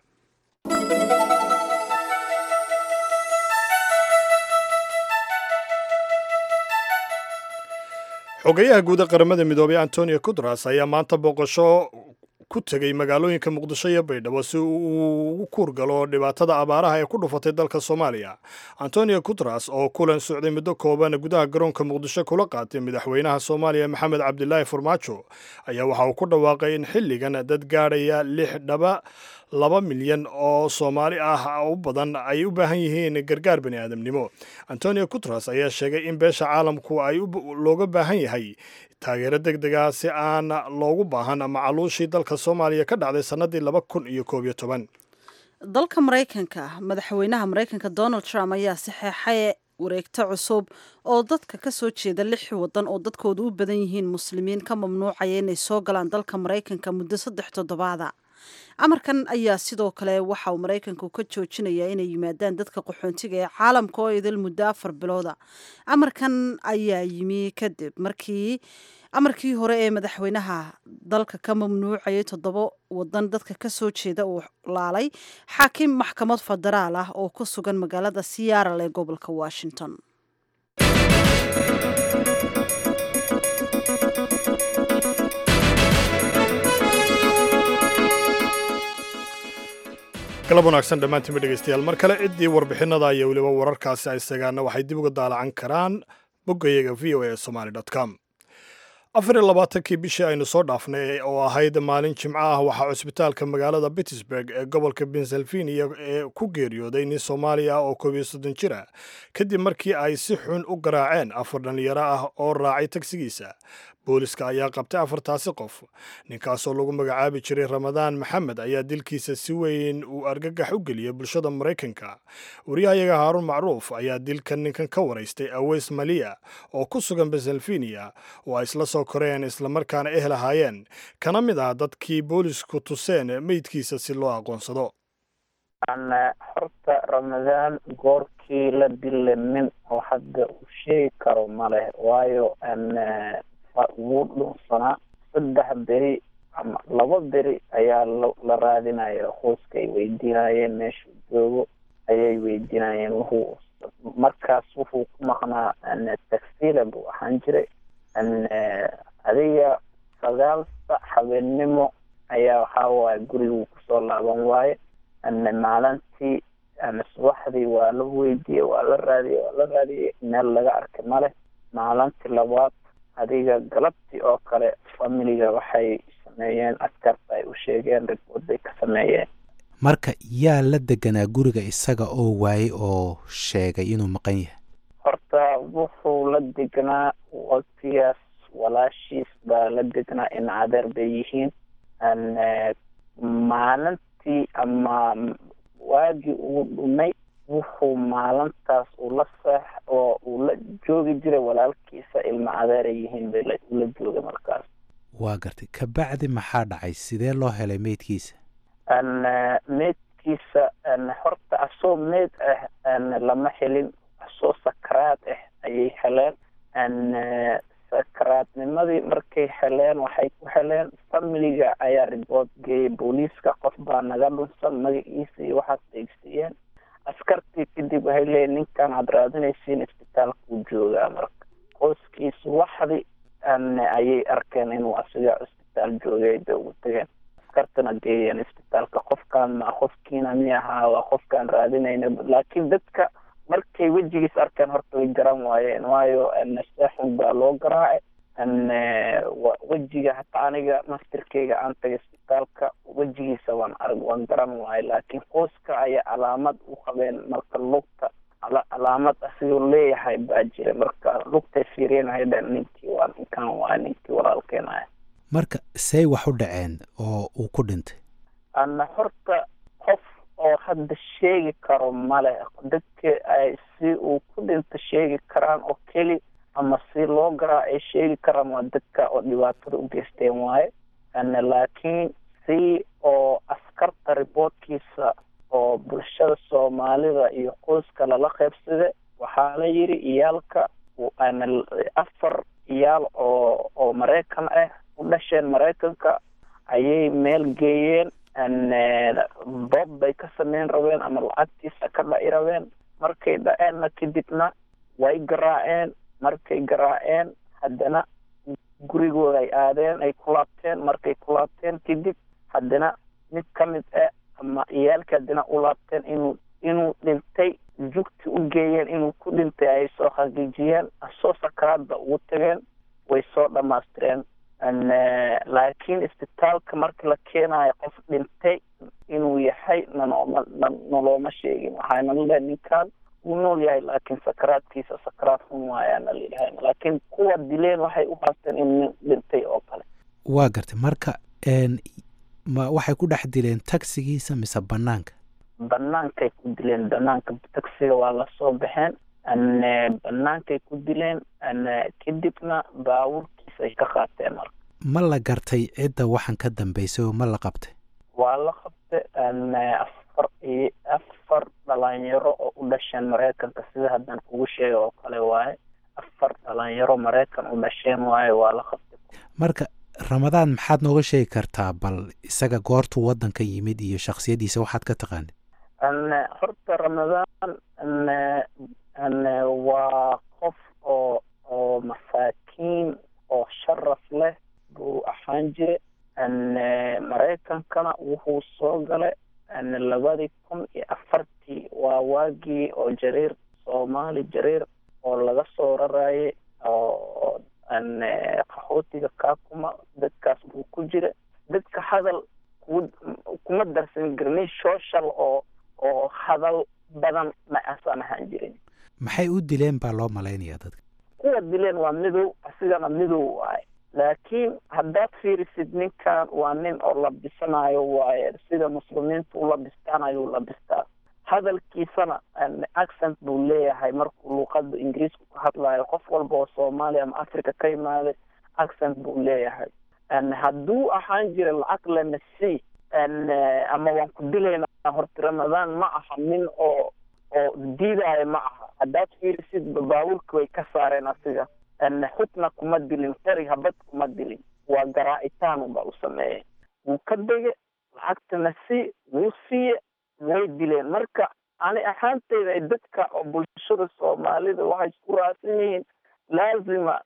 xogayaha guud ee qaramada midoobay Antonio Guterres ayaa maanta booqasho ku tagay magaalooyinka Muqdisho iyo Baydhabo si uu ugu kuurgalo dhibaatada abaaraha ee ku dhufatay dalka Soomaaliya. Antonio Guterres oo kulan socday muddo kooban gudaha garoonka Muqdisho kula qaatay madaxweynaha Soomaaliya Maxamed Cabdilaahi Farmaajo ayaa waxa uu ku dhawaaqay in xilligan dad gaaraya 6.2 milyan oo Soomaali ah u badan ay u baahan yihiin gargaar bani'aadamnimo. Antonio Guterres ayaa sheegay in beesha caalamku ay looga baahan yahay taageero degdeg ah si aan loogu baahan macaluushii dalka Soomaaliya ka dhacday sanadii 2011. dalka Mareykanka madaxweynaha Mareykanka Donald Trump ayaa saxeexay wareegto cusub oo dadka ka soo jeeda 6 wadan oo dadkoodu u badan yihiin muslimiin ka mamnuucaya inay soo galaan dalka Mareykanka muddo 3 toddobaad. amarkan ayaa sidoo kale waxa uu Mareykanku ka joojinayaa inay yimaadaan dadka qaxoontiga ee caalamka oo idil muddo 4 bilood. amarkan ayaa yimi kadib amarkii hore ee madaxweynaha dalka ka mamnuucayay 7 wadan dadka ka soo jeeda uu laalay xaakim maxkamad federaal ah oo ku sugan magaalada Seattle ee gobolka Washington. galab wanaagsan dhammaantiinba dhegaystayaal mar kale ciddii warbixinada iyo weliba wararkaasi ay sagaana waxay dib uga daalacan karaan boggayaga voasomali.com 24kii bishii aynu soo dhaafnay oo ahayd maalin jimco ah waxaa cusbitaalka magaalada Pittsburgh ee gobolka Pennsylvania ee ku geeriyooday nin Soomaali ah oo 31 jir ah kadib markii ay si xun u garaaceen 4 dhalinyaro ah oo raacay tagsigiisa. booliska ayaa qabtay 4taasi qof. ninkaasoo lagu magacaabi jiray Ramadaan Maxamed ayaa dilkiisa si weyn uu argagax u geliyay bulshada Mareykanka. wariyahayaga Haarun Macruuf ayaa dilkan ninkan ka waraystay Aweys Maliya oo ku sugan Pennsylvania oo ay isla soo koreen isla markaana lahaayeen kana mid ah dadkii boolisku tuseen meydkiisa si loo aqoonsado. horta Ramadaan goorkii la dilamin oo hadda uu sheegi karo male waayo wuu dhunsanaa 3 beri ama 2 beri ayaa la raadinaya hooska ay weydiinayeen meesha joogo ayay weydiinayeen markaas wuxuu ku maqnaa taksiila buu ahaan jiray adiga 9 habeenimo ayaa waxaa waaye gurigu kusoo laaban waaye maalintii subaxdii waa la weydiiyey waa la raadiyey meel laga arkay male. maalintii labaad adiga galabtii oo kale familiga waxay sameeyeen askarta ay u sheegeen report ay ka sameeyeen. marka yaa la deganaa guriga isaga oo waayay oo sheegay inuu maqan yahay? horta wuxuu la deganaa waqtigaas walaashiis baa la deganaa in adeer bay yihiin maalintii ama waagii uu dhumay wuxuu maalintaas uu la joogi jiray walaalkiisa ilma adeer ay yihiin bay la jooga markaas. waa gartay kabacdi maxaa dhacay sidee loo helay meydkiisa? meydkiisa horta asoo meyd lama helin asoo sakaraad ayay heleen. sakaraadnimadii markay heleen waxay ku heleen familiga ayaa report geeyay booliiska qof baa naga dhunsan magaciisa iyo waxaas eegsiiyeen. askartii kadib waxay leeyihin ninkan aad raadinaysiin isbitaalka uu joogaa. marka qoyskiisa waxdi ayay arkeen inuu asiga isbitaal joogay bay ugu tageen askartana geeyeen isbitaalka. qofkiina mi ahaa waa qofkaan raadinayna laakiin dadka markay wejigiis arkeen horta way garan waayeen waayo seexun baa loo garaacay. wejiga hataa aniga mastirkeyga aan tagay isbitaalka wejigiisa waan garan waayay laakiin qoyska ayaa calaamad u qabeen marka lugta calaamad asigoo leeyahay baa jira marka lugtay fiiriyeen waxay dhaheen ninkan waa ninkii walaalkeen ah. marka say wax u dhaceen oo uu ku dhintay? horta qof oo hadda sheegi karo male. dadka ay si uu ku dhinta sheegi karaan oo keli ama si loo garaa ay sheegi karaan waa dadka oo dhibaatada u geysteen waaye. laakiin si oo askarta reportkiisa oo bulshada soomaalida iyo qoyska lala qaybsade waxaa la yidhi iyaalka 4 iyaal oo maraykan ah u dhasheen maraykanka ayay meel geeyeen boob bay ka sameyn rabeen ama lacagtiisa ka dhaci rabeen markay dhaceenna kadibna way garaaceen markay garaaceen haddana gurigooda ay aadeen ay ku laabteen markay ku laabteen kadib haddana mid ka mid ah ama iyaalka haddana u laabteen inuu dhintay jugti u geeyeen inuu ku dhintay ay soo xaqiijiyeen asoo sakaraadda ugu tageen way soo dhammaystireen laakiin isbitaalka marka la keenayo qof dhintay inuu yahay nolooma sheegin waxaana leedahay ninkaan wuu nool yahay laakiin sakaraadkiisa sakaraad xun waayaana leedahay laakiin kuwa dileen waxay u haasteen in nin dhintay oo kale waa gartay marka ma waxay ku dhex dileen tagsigiisa mise banaankay ku dileen banaanka tagsiga waa lasoo baxeen banaankay ku dileen kadibna baabuurkiisa ay ka qaateen marka ma la gartay cidda waxaan ka dambeysay oo ma la qabtay waa la qabtay 4 dhalinyaro oo u dhasheen maraykanka sida haddaan kugu sheegay oo kale waaye 4 dhalinyaro maraykan u dhasheen waaye waa la qabtay marka ramadaan maxaad nooga sheegi kartaa bal isaga goortuu waddanka yimid iyo shakhsiyadiisa waxaad ka taqaanid horta ramadaan waa qof oo masaakiin oo sharaf leh buu ahaan jire maraykankana wuxuu soo galay 2004 waa waagii oo jariir soomaali jariir oo laga soo rarayay oo qaxootiga kaakuma dadkaas buu ku jira dadka hadal kuma darsan garnay social oo hadal badan ma asan ahaan jirin maxay u dileen baa loo malaynayaa dadka kuwa dileen waa midow asigana midow waaye laakiin haddaad fiirisid ninkan waa nin oo labisanayo waaye sida muslimiintu u labistaanayo labistaa hadalkiisana accent buu leeyahay markuu luuqada ingiriisku ka hadlayo qof walba oo soomaaliya ama africa ka imaaday accent buu leeyahay hadduu ahaan jira lacag lana sii ama waan ku dilaynaa horta ramadaan ma aha nin oo diidaayo ma aha haddaad fiirisid baabuurka way ka saareen asiga xubna kuma dilin qari habad kuma dilin waa garaacitaan unbaa u sameeyey wuu ka dege lacagtana sii wuu siiye way dileen marka ani ahaanteyda dadka oo bulshada soomaalida waxay isku raacsan yihiin laazima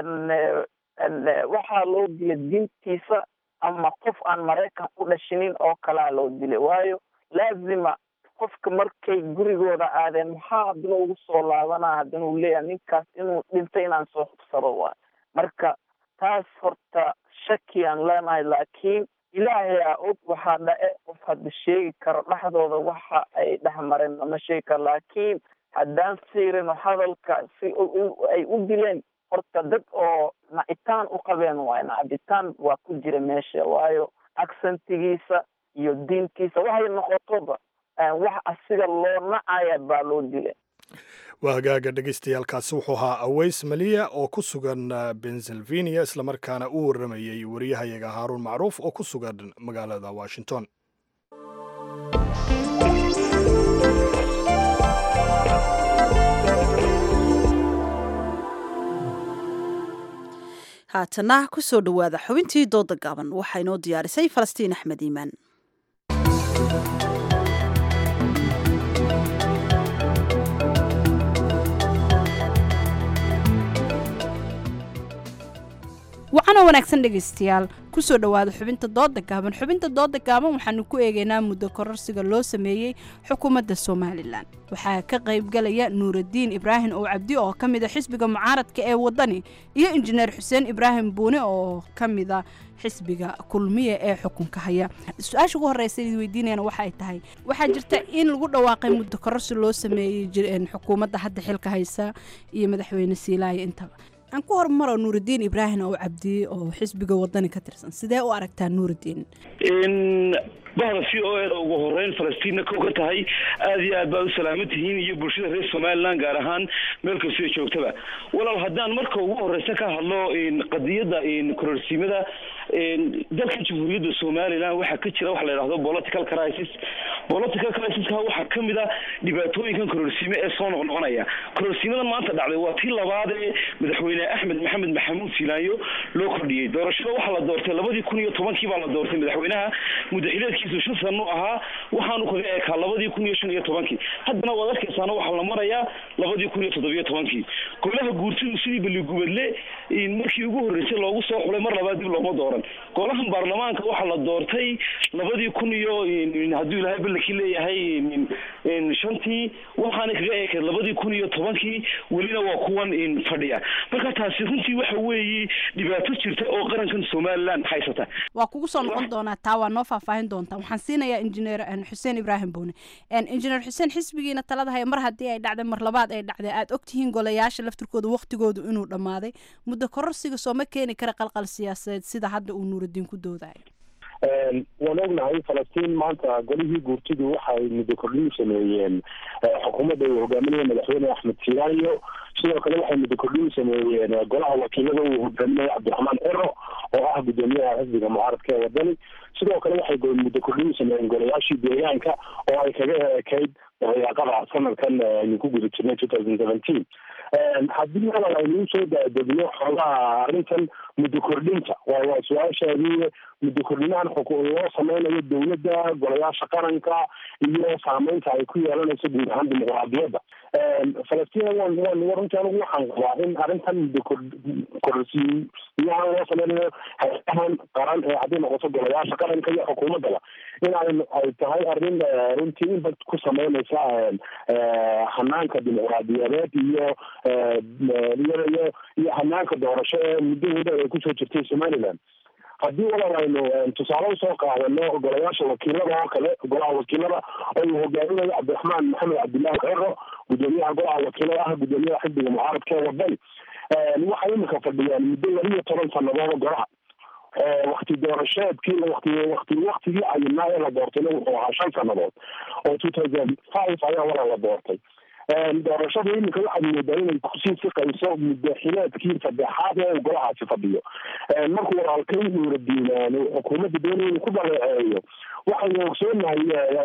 waxaa loo dilay diintiisa ama qof aan maraykan u dhashinin oo kalaa loo dilay waayo laazima qofka markay gurigooda aadeen maxaa haddana ugu soo laabanaa haddana uu leeyahay ninkaas inuu dhintay inaan soo hubsado waay marka taas horta shaki aan leenahay laakiin ilaahay aa og waxaa dhace qof hadda sheegi karo dhexdooda waxa ay dhex mareen lama sheegi karo laakiin haddaan fiirino hadalka si ay u dileen horta dad oo nacitaan u qabeen waay nacabitaan waa ku jira meesha waayo accentigiisa iyo diintiisa waxay noqotoba wax asiga loo nacaya baa loo dilay waa hagaaga dhegaystayaaalkaasi wuxuu ahaa aways maliya oo ku sugan pennsylvania islamarkaana u warramayey wariyahayaga haaruun macruuf oo ku sugan magaalada washington haatana ku soo dhowaada xubintii dooda gaaban waxaa inoo diyaarisay falastiin axmed iimaan waxaana wanaagsan dhegaystayaal kusoo dhowaada xubinta dooda gaaban xubinta dooda gaaban waxaanu ku eegaynaa muddo kororsiga loo sameeyey xukuumadda somalilan waxaa ka qaybgalaya nuuraddiin ibraahim ow cabdi oo ka mida xisbiga mucaaradka ee waddani iyo injineer xuseen ibraahim buune oo ka mida xisbiga kulmiye ee xukunka haya su-aasha ugu horreysa id weydiinayana waxaay tahay waxaa jirta in lagu dhawaaqay muddo kororsi loo sameeyey xukuumadda hadda xilka haysa iyo madaxweyne siilaayo intaba aan ku hormaro nuuraddiin ibraahim ow cabdi oo xisbiga waddani ka tirsan sidee u aragtaa nuuraddiin bahda v o a ugu horeyn falastiinna kow ka tahay aada iyo aad baad u salaaman tihiin iyo bulshada reer somalilan gaar ahaan meel kastoo joogtaba walaal haddaan marka ugu horeysa ka hadlo qadiyadda kororsiimada dalka jamhuuriyadda somalilan waxaa ka jira waxa la yidhahdo political crisis political crisis-ka waxaa ka mid ah dhibaatooyinkan kororsiime ee soo noqnoqonaya. Kororsiimadan maanta dhacday waa tii labaad ee madaxweyne Axmed Maxamed Maxamuud Silaanyo loo kordhiyey. Doorashada waxaa la doortay 2010 baa la doortay madaxweynaha muddaxileedkiisu 5 sano ahaa waxaanu kaga eekaa 2015. haddana waad arkaysaana waxaa la marayaa 2017. golaha guurtidu sidii baligubeedle markii ugu horreysay loogu soo xulay mar labaad dib looma dooran. golahan baarlamaanka waxaa la doortay 2000 hadduu ilaahay balki leeyahay 5 waxaana kaga eekay 2010 welina waa kuwan fadhiya. marka taasi runtii waxa weeye dhibaato jirta oo qarankan Somaliland haysata. waa kugu soo noqon doonaa taa waa noo faahfaahin doontaa. waxaan siinayaa injineer Xuseen Ibraahim Boone. injineer Xuseen, xisbigiina talada haya mar haddii ay dhacday mar labaad ay dhacday aad ogtihiin golayaasha laftirkooda waqtigoodu inuu dhammaaday, muddo kororsiga soo ma keeni kara qalqal siyaasadeed sida hadda uu Nuurudiin ku doodayo? waan ognahay Falastiin maanta golihii guurtidu waxay muddo kordhin sameeyeen xukuumadda uu hogaaminaya madaxweyne Axmed Silaanyo. sidoo kale waxay muddo kordhin sameeyeen golaha wakiilada uu hogaaminaya Cabdiraxmaan Ciro oo ah gudoomiyaha xisbiga mucaaradka ee wadani. sidoo kale waxay muddo kordhin sameeyeen golayaashii deegaanka oo ay kaga eekayd daqiiqada sanadkan aynu ku guda jirnay 2017. haddii hadal aynu soo daadegno xoolaha arrintan muddo kordhinta waa su-aashaadii muddo kordhinahan loo sameynayo dowladda golayaasha qaranka iyo saameynta ay ku yeelanayso guud ahaan dimuqraadiyadda. Falastiin runtii anigu waxaan qabaa in arrintan muddo kordhsiiyahan loo sameynayo hay'adahan qaran ee haddii noqoto golayaasha qaranka iyo xukuumaddaba in ay tahay arrin runtii inba ku sameynaysa hanaanka dimuqraadiyadeed iyo hanaanka doorasho ee muddahooda ay kusoo jirtay Somaliland. haddii walaalaaynu tusaale usoo qaadano golayaasha wakiilada oo kale, golaha wakiilada oo uu hogaaminayo Cabdiraxmaan Maxamed Cabdilaahi Ciro, gudoomiyaha golaha wakiilada ah gudoomiyaha xisbiga mucaaradka ee wadani, waxay imika fadhiyaan muddo 12 sannadood golaha. waqti doorasheedkii waqtigii ayinaa ee la doortayna wuxuu ahaa 5 sannadood oo 2005 ayaa walaa la doortay. doorashada iminka waxaad moodaa inay kusii siqayso muddaxileedkii saddexaad ee golahaasi fadhiyo. markuu walaalkay Nuurudiin xukuumadda doonaya inuu ku dhaleeceeyo waxaynu ogsoonahay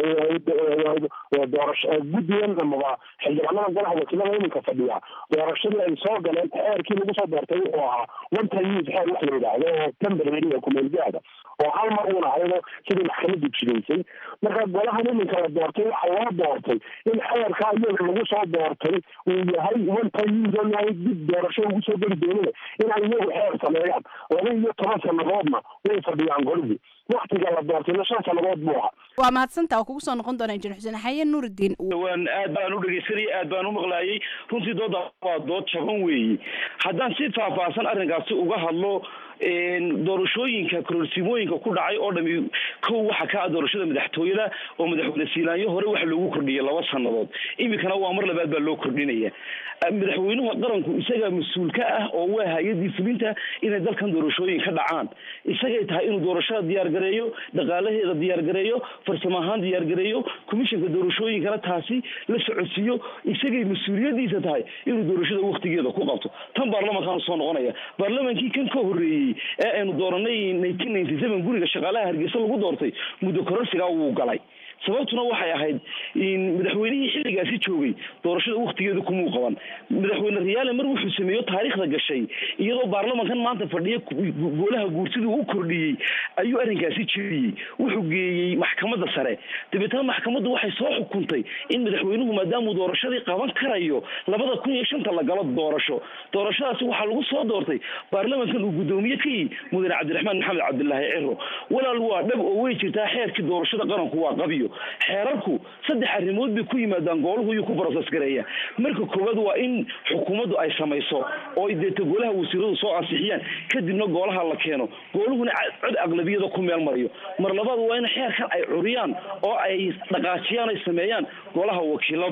guddigan amaba xildhibaanada golaha wakiilada iminka fadhiya doorashadii ay soo galeen xeerkii lagu soo doortay wuxuu ahaa one-time use xeer wax la yidhaahdo oo temporary ee kumeelgaada oo hal mar uun ahaydo sidii maxkamaddu jidaysay. marka golahan iminka la doortay waxaa loo doortay in xeerkaa iyaga lagu soo doortay uu yahay one-time use oo yahay dib doorasho ugu soo geli doonida inay iyagu xeer sameeyaan. 12 sannadoodna way fadhiyaan golihii. waqtiga la doortayna 5 sannadood buu ahaa. waa mahadsantaa oo kugu soo noqon doona injineer Xuseen. Xaye Nuurudiin, waan aad baan u dhageysanay, aad baan u maqlaayay. runtii dooda waa dood jaban weeye. haddaan si faahfaahsan arrinkaasi uga hadlo doorashooyinka kororsimooyinka ku dhacay oo dhami kow waxa ka ah doorashada madaxtooyada oo madaxweyne Silaanyo hore waxa loogu kordhiyay 2 sannadood, imikana waa mar labaad baa loo kordhinaya. madaxweynuhu qaranku isaga mas'uul ka ah oo waa hay'adii fulinta inay dalkan doorashooyin ka dhacaan. isagay tahay inuu doorashada diyaar gareeyo, dhaqaalaheeda diyaar gareeyo, farsamo ahaan diyaar gareeyo, komishanka doorashooyinkana taasi la socodsiiyo. isagay mas'uuliyadiisa tahay inuu doorashada waqtigeeda ku qabto. tan baarlamaanka soo noqonaya baarlamaankii kan ka horreeyay ee aynu dooranay 1997 guriga shaqaalaha Hargeysa lagu doortay muddo kororsiga uu galay. sababtuna waxay ahayd in madaxweynihii xilligaasi joogay doorashada waqtigeeda kuma qaban. madaxweyne Riyaale mar wuxuu sameeyo taariikhda gashay iyadoo baarlamaankan maanta fadhiya golaha guurtida uu kordhiyay ayuu arrinkaasi jiriyay. wuxuu geeyay maxkamadda sare. dabeetana maxkamaddu waxay soo xukuntay in madaxweynuhu maadaama doorashadii qaban karayo 2005 la galo doorashadaasi waxaa lagu soo doortay baarlamaankan uu gudoomiye ka yahay mudane Cabdiraxmaan Maxamed Cabdilaahi Ciro. walaal waa dhab oo way jirtaa xeerkii doorashada qaranku waa qabiyo. xeerarku 3 arrimood bay ku yimaadaan gooluhu iyo ku process gareeya. marka koowaad waa in xukuumaddu ay samayso oo ay deeto golaha wasiiradu soo ansixiyaan kadibna golaha la keeno gooluhuna cod aqlabiyada ku meel mariyo. mar labaad waa in xeerkan ay curiyaan oo ay dhaqaajiyaan ay sameeyaan golaha wakiiladu.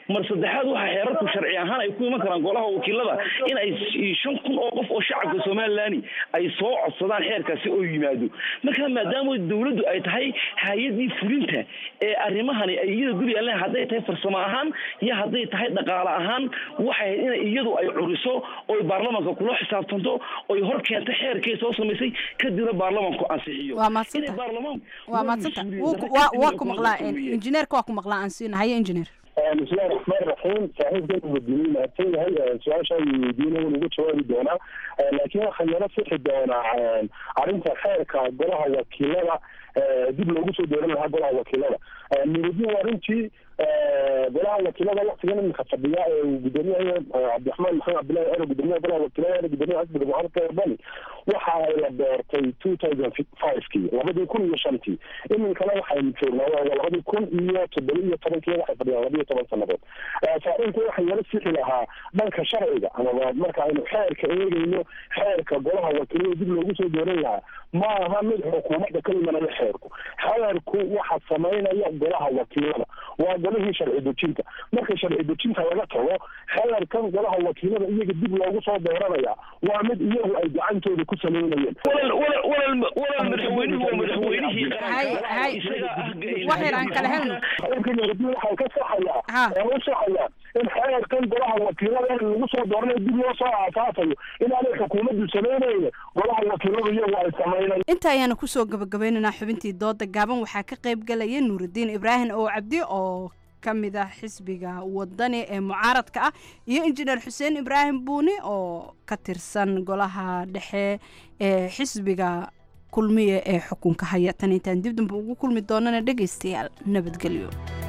mar saddexaad waxa xeerarku sharci ahaan ay ku iman karaan golaha wakiilada in ay 5,000 oo qof oo shacabka Soomaaliland ay soo codsadaan xeerkaasi oo yimaado marka maadaama dawladdu ay tahay hay'adii fulinta ee arrimahani ay iyada guri alle haday tahay farsamo ahaan iyo haday tahay dhaqaale ahaan waxay in iyadu ay curiso oo baarlamaanka kula xisaabtanto oo hor keento xeerkii soo sameysay kadib baarlamaanku ansixiyo waa madsanta waa ku maqlaa injineerka waa ku maqlaa aan siinahay injineer بسم الله الرحمن الرحيم صحيح جدا مدينين مهتين هاي سؤال شيء يدينا ونقول شوالي دونا لكن خلينا نفتح دونا عرنت خيرك قولها وكيلة دي بلوغوسو دونا قولها وكيلة نريدين وارنتي قولها وكيلة وقت جانا من خفضياء وقدرية عبد الرحمن محمد عبد الله أنا قدرية قولها وكيلة أنا قدرية أكبر المعارضة الأرباني وحا لبرتي 2005 كي لابد يكون يشمتي إن كلام حيمتون لابد يكون إيه تبلية طبعا كي واحد طبعا سنوات فأنت waxay yara sixi lahaa dhanka sharciga ama marka aynu xeerka eegayno xeerka golaha wakiilada dib loogu soo dooran lahaa ma aha mid xukuumadda ka imanaya xeerku waxa samaynaya golaha wakiilada waa golihii sharci dejinta marka sharci dejinta laga tago xeerkan golaha wakiilada iyaga dib loogu soo dooranaya waa mid iyagu ay gacantooda ku samaynayeen walaal madaxweynuhu waa madaxweynihii waxaan kala helno waxay ka saxayaa in xeerkan golaha wakiilada lagu soo dooranayo dib loo soo aasaasayo inaanay xukuumaddu samaynaynin golaha wakiiladu iyagu ay samaynayaan inta ayaanu kusoo gabagabaynaynaa xubintii dooda gaaban waxaa ka qayb galaya nuurudiin ibraahim oo cabdi oo ka mid ah xisbiga wadani ee mucaaradka ah iyo injineer xuseen ibraahim buuni oo ka tirsan golaha dhexe ee xisbiga kulmiye ee xukunka haya tan intaan dib dambe ugu kulmi doonana dhegaystayaal nabadgelyo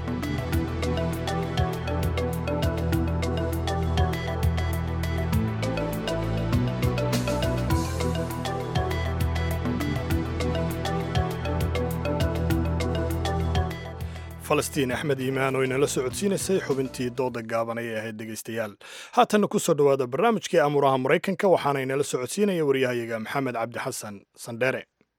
falastiin axmed iimaan oo inala socodsiinaysay xubintii dooda gaaban ayay ahayd dhegaystayaal haatanna ku soo dhowaada barnaamijkii amuuraha maraykanka waxaana inala socodsiinaya waryahayaga maxamed cabdi xasan sandheere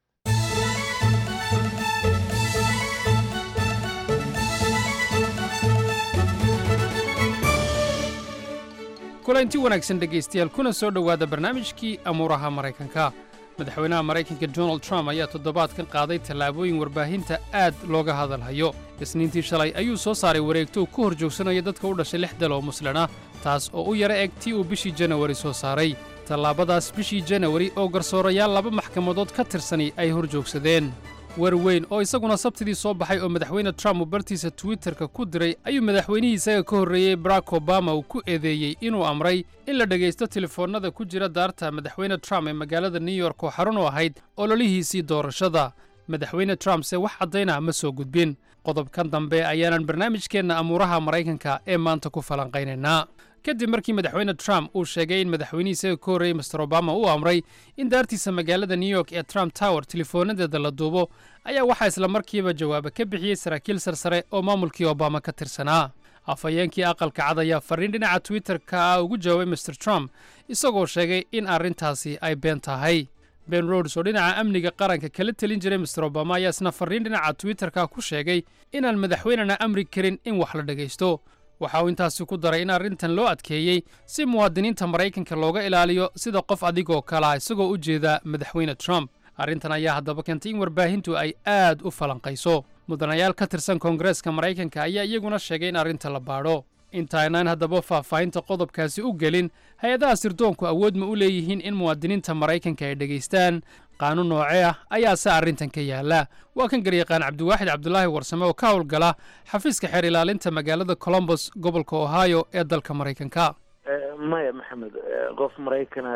kulanti wanaagsan dhegaystayaal kuna soo dhowaada barnaamijkii amuuraha maraykanka madaxweynaha maraykanka donald trump ayaa toddobaadkan qaaday tallaabooyin warbaahinta aad looga hadalhayo isniintii shalay ayuu soo saaray wareegto uu ku hor joogsanaya dadka u dhashay 6 dal oo muslim ah taas oo u yara eg tii uu bishii janawari soo saaray tallaabadaas bishii janawari oo garsoorayaal 2 maxkamadood ka tirsani ay hor joogsadeen war weyn oo isaguna sabtidii soo baxay oo madaxweyne Trump uu bartiisa Twitterka ku diray ayuu madaxweynihii isaga ka horreeyay Barack Obama uu ku eedeeyay inuu amray in la dhageysto telefoonada ku jira daarta madaxweyne Trump ee magaalada New York oo xarun u ahayd ololihiisii doorashada madaxweyne Trump se wax cadayna ma soo gudbin qodobkan dambe ayaanan barnaamijkeenna amuuraha Maraykanka ee maanta ku falanqaynaynaa kadib markii madaxweyne Trump uu sheegay in madaxweynihiisa ka horreeyay Mr. Obama uu amray in daartiisa magaalada New York ee Trump Tower telefoonadeeda la duubo ayaa waxaa isla markiiba jawaab ka bixiyay saraakiil sarsare oo maamulkii Obama ka tirsanaa afhayeenkii aqalka cad ayaa fariin dhinaca Twitter-ka ugu jawaabay Mr. Trump isagoo sheegay in arrintaasi ay been tahay Ben Rhodes oo dhinaca amniga qaranka kala talin jiray Mr. Obama ayaa isna fariin dhinaca Twitter-ka ku sheegay inaan madaxweynena amri karin in wax la dhageysto waxa uu intaasi ku daray in arrintan loo adkeeyay si muwaadiniinta Maraykanka looga ilaaliyo sida qof adigoo kala isagoo u jeeda madaxweyne Trump arrintan ayaa haddaba keentay in warbaahintu ay aad u falanqayso mudanayaal ka tirsan Koongareeska Maraykanka ayaa iyaguna sheegay in arrinta la baadho intaanaan haddaba faahfaahinta qodobkaasi u gelin hay-adaha sirdoonku awood ma u leeyihiin in muwaadiniinta Maraykanka ay dhageystaan qaanuun noocee ah ayaase arrintan ka yaala waa kan garyaqaan cabdiwaaxid cabdulaahi warsame oo ka howlgala xafiiska xeer ilaalinta magaalada Columbus gobolka Ohio ee dalka Maraykanka maya maxamed qof Maraykana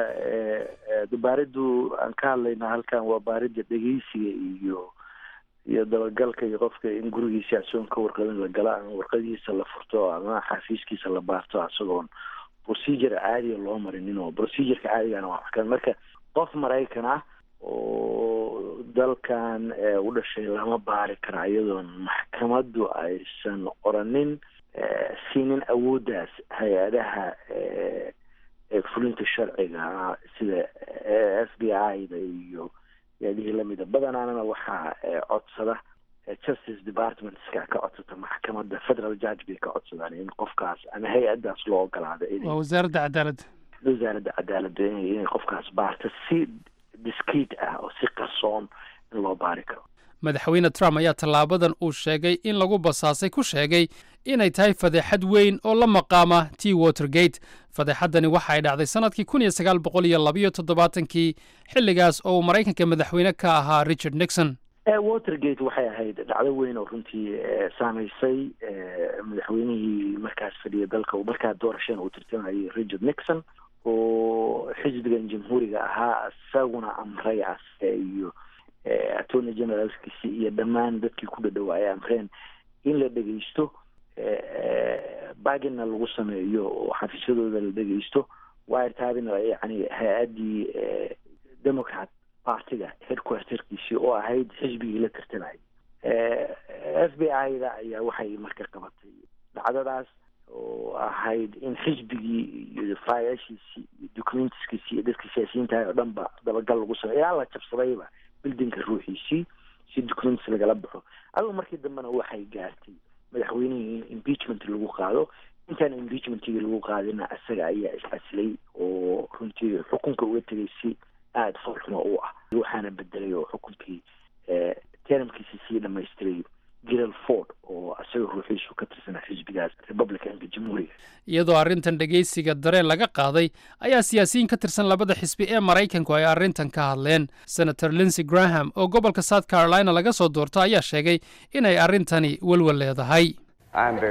baariddu aan ka hadlaynaa halkan waa baaridda dhegeysiga iyo dabagalka iyo qofka in gurigiisa asoon ka warqabin la gala ama warqadiisa la furto ama xafiiskiisa la baarto asagoon procedure caadi loo marinin oo procedure caadiga waa wax kan marka qof Maraykan ah oo dalkan u dhashay lama baari karo iyadoon maxkamaddu aysan oranin siinin awooddaas hay-adaha fulinta sharciga sida FBI-da iyo yaadihii lamida badanaana waxaa codsada justice departmentska ka codsata maxkamadda federal judge bay ka codsadaan in qofkaas ama hay-addaas loo ogolaado waa wasaaradda cadaaladda wasaaradda cadaaladda inay qofkaas baarta si discreet ah oo si qarsoon in loo baari karo madaxweyne trump ayaa tallaabadan uu sheegay in lagu basaasay ku sheegay inay tahay fadeexad weyn oo la maqaama t watergate fadeexaddani waxa ay dhacday sannadkii 1972 xilligaas oo uu maraykanka madaxweyne ka ahaa richard nixon watergate waxay ahayd dhacdo weyn oo runtii saamaysay madaxweynihii markaas fadhiya dalka uu markaa doorashada uu tirtimayay richard nixon oo xisbigan jamhuuriga ahaa isaguna amray iyo attorney generalskiisi iyo dhammaan dadkii ku dhadhow ay amreen in la dhegeysto bagina lagu sameeyo oo xafiisyadooda la dhegeysto wiretaabina yani hay-addii democrat partiga headquarterkiisii oo ahayd xisbigii la tirtanayay f b i-da ayaa waxay marka qabatay dhacdadaas oo ahayd in xisbigii iyo faayaashiisii iyo documentiskiisii iyo dadkii siyaasiyiintahay oo dhan ba dabagal lagu sameeyo ilaa la jabsadayba bildinka ruuxiisii si documents lagala baxo adigu markii dambena waxay gaartay madaxweynihii in impeachment lagu qaado intaan impeachmentigii lagu qaadina isaga ayaa iscasilay oo runtii xukunka uga tegay si aada foolxumo u ah waxaana bedelay oo xukunkii termkiisi sii dhamaystiray Gerald Ford oo isaga ruuxiisu ka tirsanaa xisbigaas Republicanka Jamhuuriga iyadoo arrintan dhageysiga dareen laga qaaday ayaa siyaasiyiin ka tirsan labada xisbi ee Maraykanku ay arrintan ka hadleen Senator Lindsey Graham oo gobolka South Carolina laga soo doorto ayaa sheegay inay arrintani walwal leedahay I'm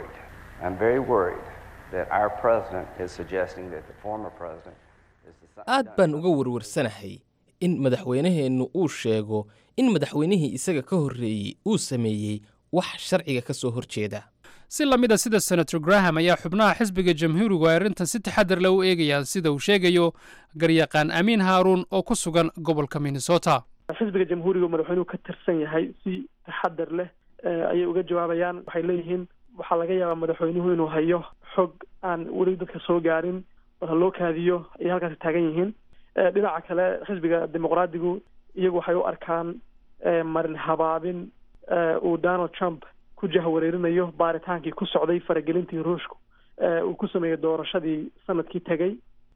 very worried that our president is suggesting that the former president aad baan uga warwarsanahay in madaxweynaheennu uu sheego in madaxweynihii isaga ka horreeyey uu sameeyey wax sharciga ka soo horjeeda si la mid a sida Senator Graham ayaa xubnaha xisbiga jamhuurigu ay arrintan si taxadar leh u eegayaan sida uu sheegayo garyaqaan Amiin Haaruun oo ku sugan gobolka Minnesota xisbiga jamhuuriga madaxweynuhu ka tirsan yahay si taxadar leh ayay uga jawaabayaan waxay leeyihiin waxaa laga yaabaa madaxweynuhu inuu hayo xog aan weli dadka soo gaarin oo loo kaadiyo ay halkaas taagan yihiin dhinaca kale xisbiga dimuqraadigu iyagu waxay u arkaan marin habaabin uu Donald Trump ku jahwareerinayo baaritaankii ku socday faragelintii ruushku uu ku sameeyay doorashadii sanadkii tagay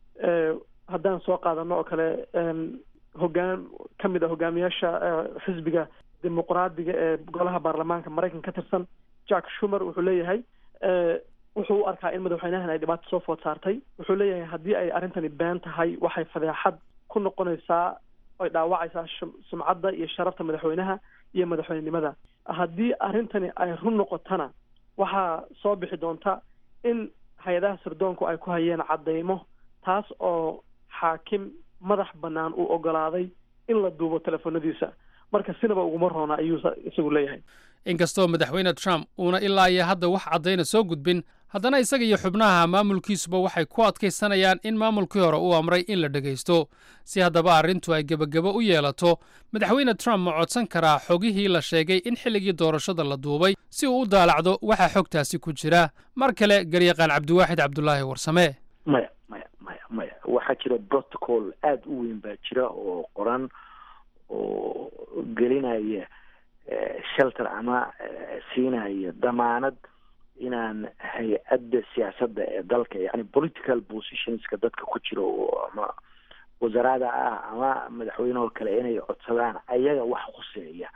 haddaan soo qaadano oo kale hoggaan ka mid ah hogaamiyaasha xisbiga dimuqraadiga ee golaha baarlamaanka Maraykanka ka tirsan Jack Schumer wuxuu leeyahay wuxuu u arkaa in madaxweynahan ay dhibaato soo food saartay wuxuu leeyahay haddii ay arrintani been tahay waxay fadeexad ku noqonaysaa ay dhaawacaysaa sumcadda iyo sharafta madaxweynaha iyo madaxweynenimada haddii arrintani ay run noqotana waxaa soo bixi doonta in hay-adaha sirdoonku ay ku hayeen caddaymo taas oo xaakim madax bannaan uu ogolaaday in la duubo telefoonadiisa marka sinaba uguma roona ayuu isagu leeyahay inkastoo madaxweyne Trump uuna ilaa iyo hadda wax caddayna soo gudbin haddana isaga iyo xubnaha maamulkiisuba waxay ku adkaysanayaan in maamulkii hore uu amray in la dhagaysto si haddaba arrintu ay gebagabo u yeelato madaxweyne Trump ma codsan karaa xogihii la sheegay in xilligii doorashada la duubay si uu u daalacdo waxa xogtaasi ku jira mar kale garyaqaan Cabdiwaaxid Cabdulaahi Warsame maya waxaa jira protocol aad u weyn baa jira oo qoran oo gelinaya shelter ama siinaya damaanad inaan hay-adda siyaasadda ee dalka yani political positionska dadka ku jira oo ama wasaarada ah ama madaxweyneho kale inay codsadaan ayaga wax khuseeya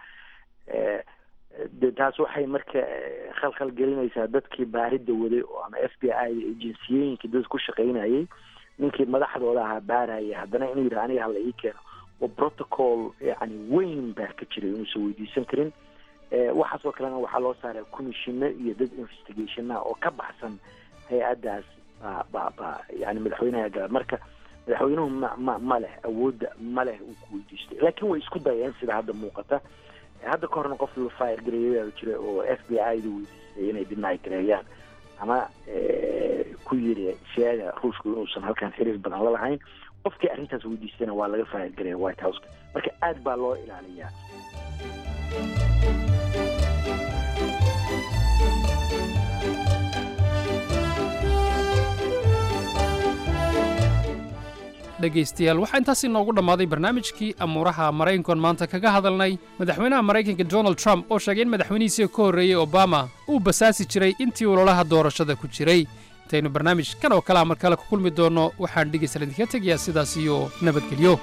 de taas waxay marka khalkhal gelinaysaa dadkii baaridda waday oo ama f b i agenciyooyinkii dad ku shaqaynayay ninkii madaxdooda ahaa baaraya haddana inuu yidhaha aniga hala ii keeno oo protocol yani weyn baa ka jira inuusan weydiisan karin waxaasoo kalena waxaa loo saaray commissiono iyo dad investigationa oo ka baxsan hay-addaas ba yani madaxweynaha gala marka madaxweynuhu ma leh awoodda ma leh uu ku weydiistay laakiin way isku dayeen sida hadda muuqata hadda ka horna qof la fire gareeyaa jira oo f b i da weydiistay inay deny gareeyaan ama ku yiri sheega ruushku inuusan halkan xiriir badan la lahayn qofkii arrintaas weydiistayna waa laga fire gareeya white house marka aad baa loo ilaaliyaa dhegaystayaal waxaa intaasi noogu dhammaaday barnaamijkii amuuraha maraykankoon maanta kaga hadalnay madaxweynaha maraykanka donald trump oo sheegay in madaxweynihiisii ka horreeyey obama uu basaasi jiray intii ololaha doorashada ku jiray intaynu barnaamij kan oo kalea mar kale ku kulmi doonno waxaan dhegaystayaal idinka tegayaa sidaas iyo nabadgelyo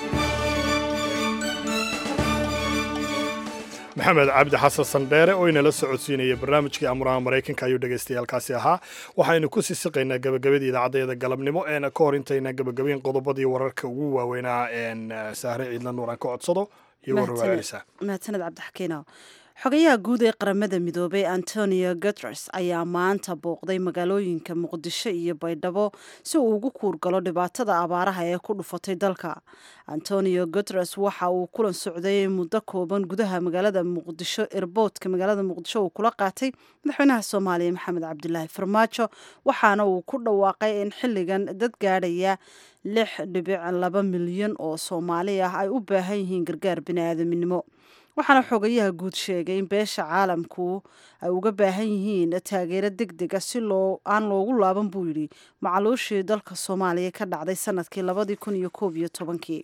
maxamed cabdi xasan sandheere oo inala socodsiinaya barnaamijkii amuraha maraykanka ayuu dhegaystayaalkaasi ahaa waxaynu ku sii siqaynaa gabagabadii idaacaddeeda galabnimo ka hor intayna gabagabayn qodobadii wararka ugu waaweynaa sahre ciidla nuur aan ka codsado iyo warwaacelisa mahadsaned cabdixakiino xogayaha guud ee qaramada midoobay antonio guteres ayaa maanta booqday magaalooyinka muqdisho iyo baydhabo si uu ugu kuurgalo dhibaatada abaaraha ee ku dhufatay dalka antonio guteres waxa uu kulan socday muddo kooban gudaha magaalada muqdisho erboodka magaalada muqdisho uu kula qaatay madaxweynaha soomaaliya maxamed cabdilaahi farmaajo waxaana uu ku dhawaaqay in xilligan dad gaadhaya 6.2 milyan oo soomaali ah ay u baahan yihiin gargaar bini'aadaminimo waxaana xogayaha guud sheegay in beesha caalamku ay uga baahan yihiin taageero degdeg ah si aan loogu laaban buu yidhi macaluushii dalka soomaaliya ka dhacday sanadkii 2011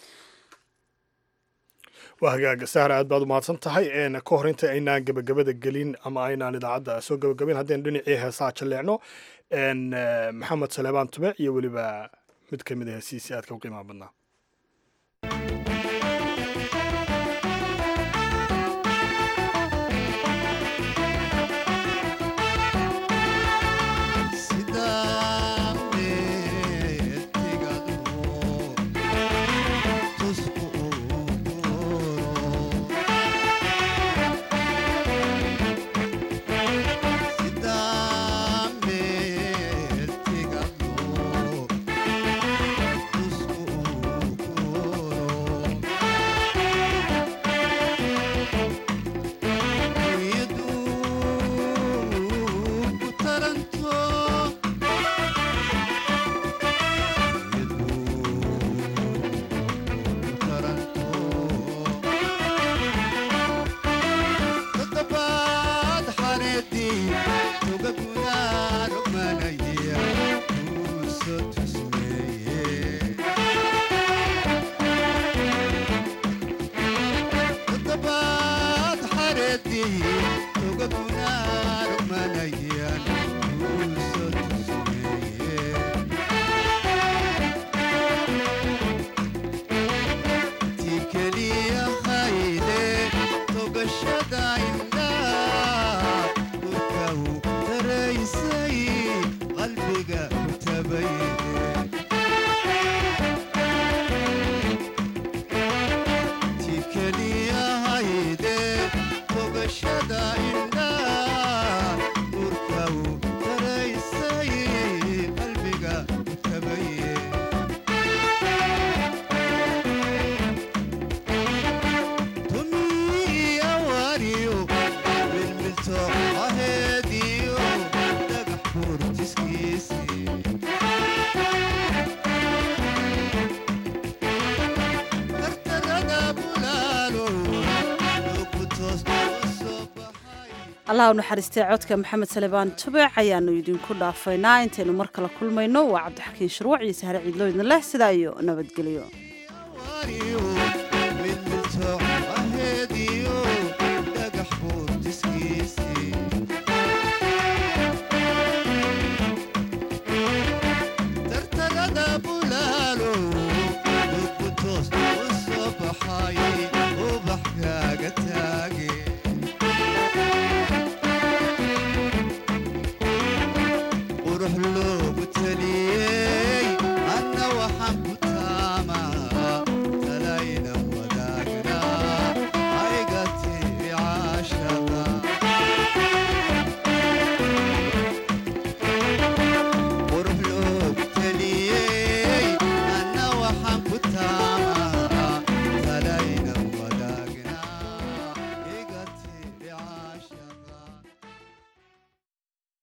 waa hagaaga sahra aad baad u mahadsan tahay ka hor inta aynaan gabagabada gelin ama aynaan idaacadda soo gabagabin haddaynu dhinacii heesaha jalleecno maxamed saleebaan tubec iyo weliba mid ka mid ah heesihiisii aadka u qiimaha badnaa allah u naxariistay codka maxamed salebaan tubec ayaanu idinku dhaafaynaa intaynu mar kale kulmayno waa cabdixakiin shirwac iyo sahre ciidloo idin leh sidaa iyo nabadgelyo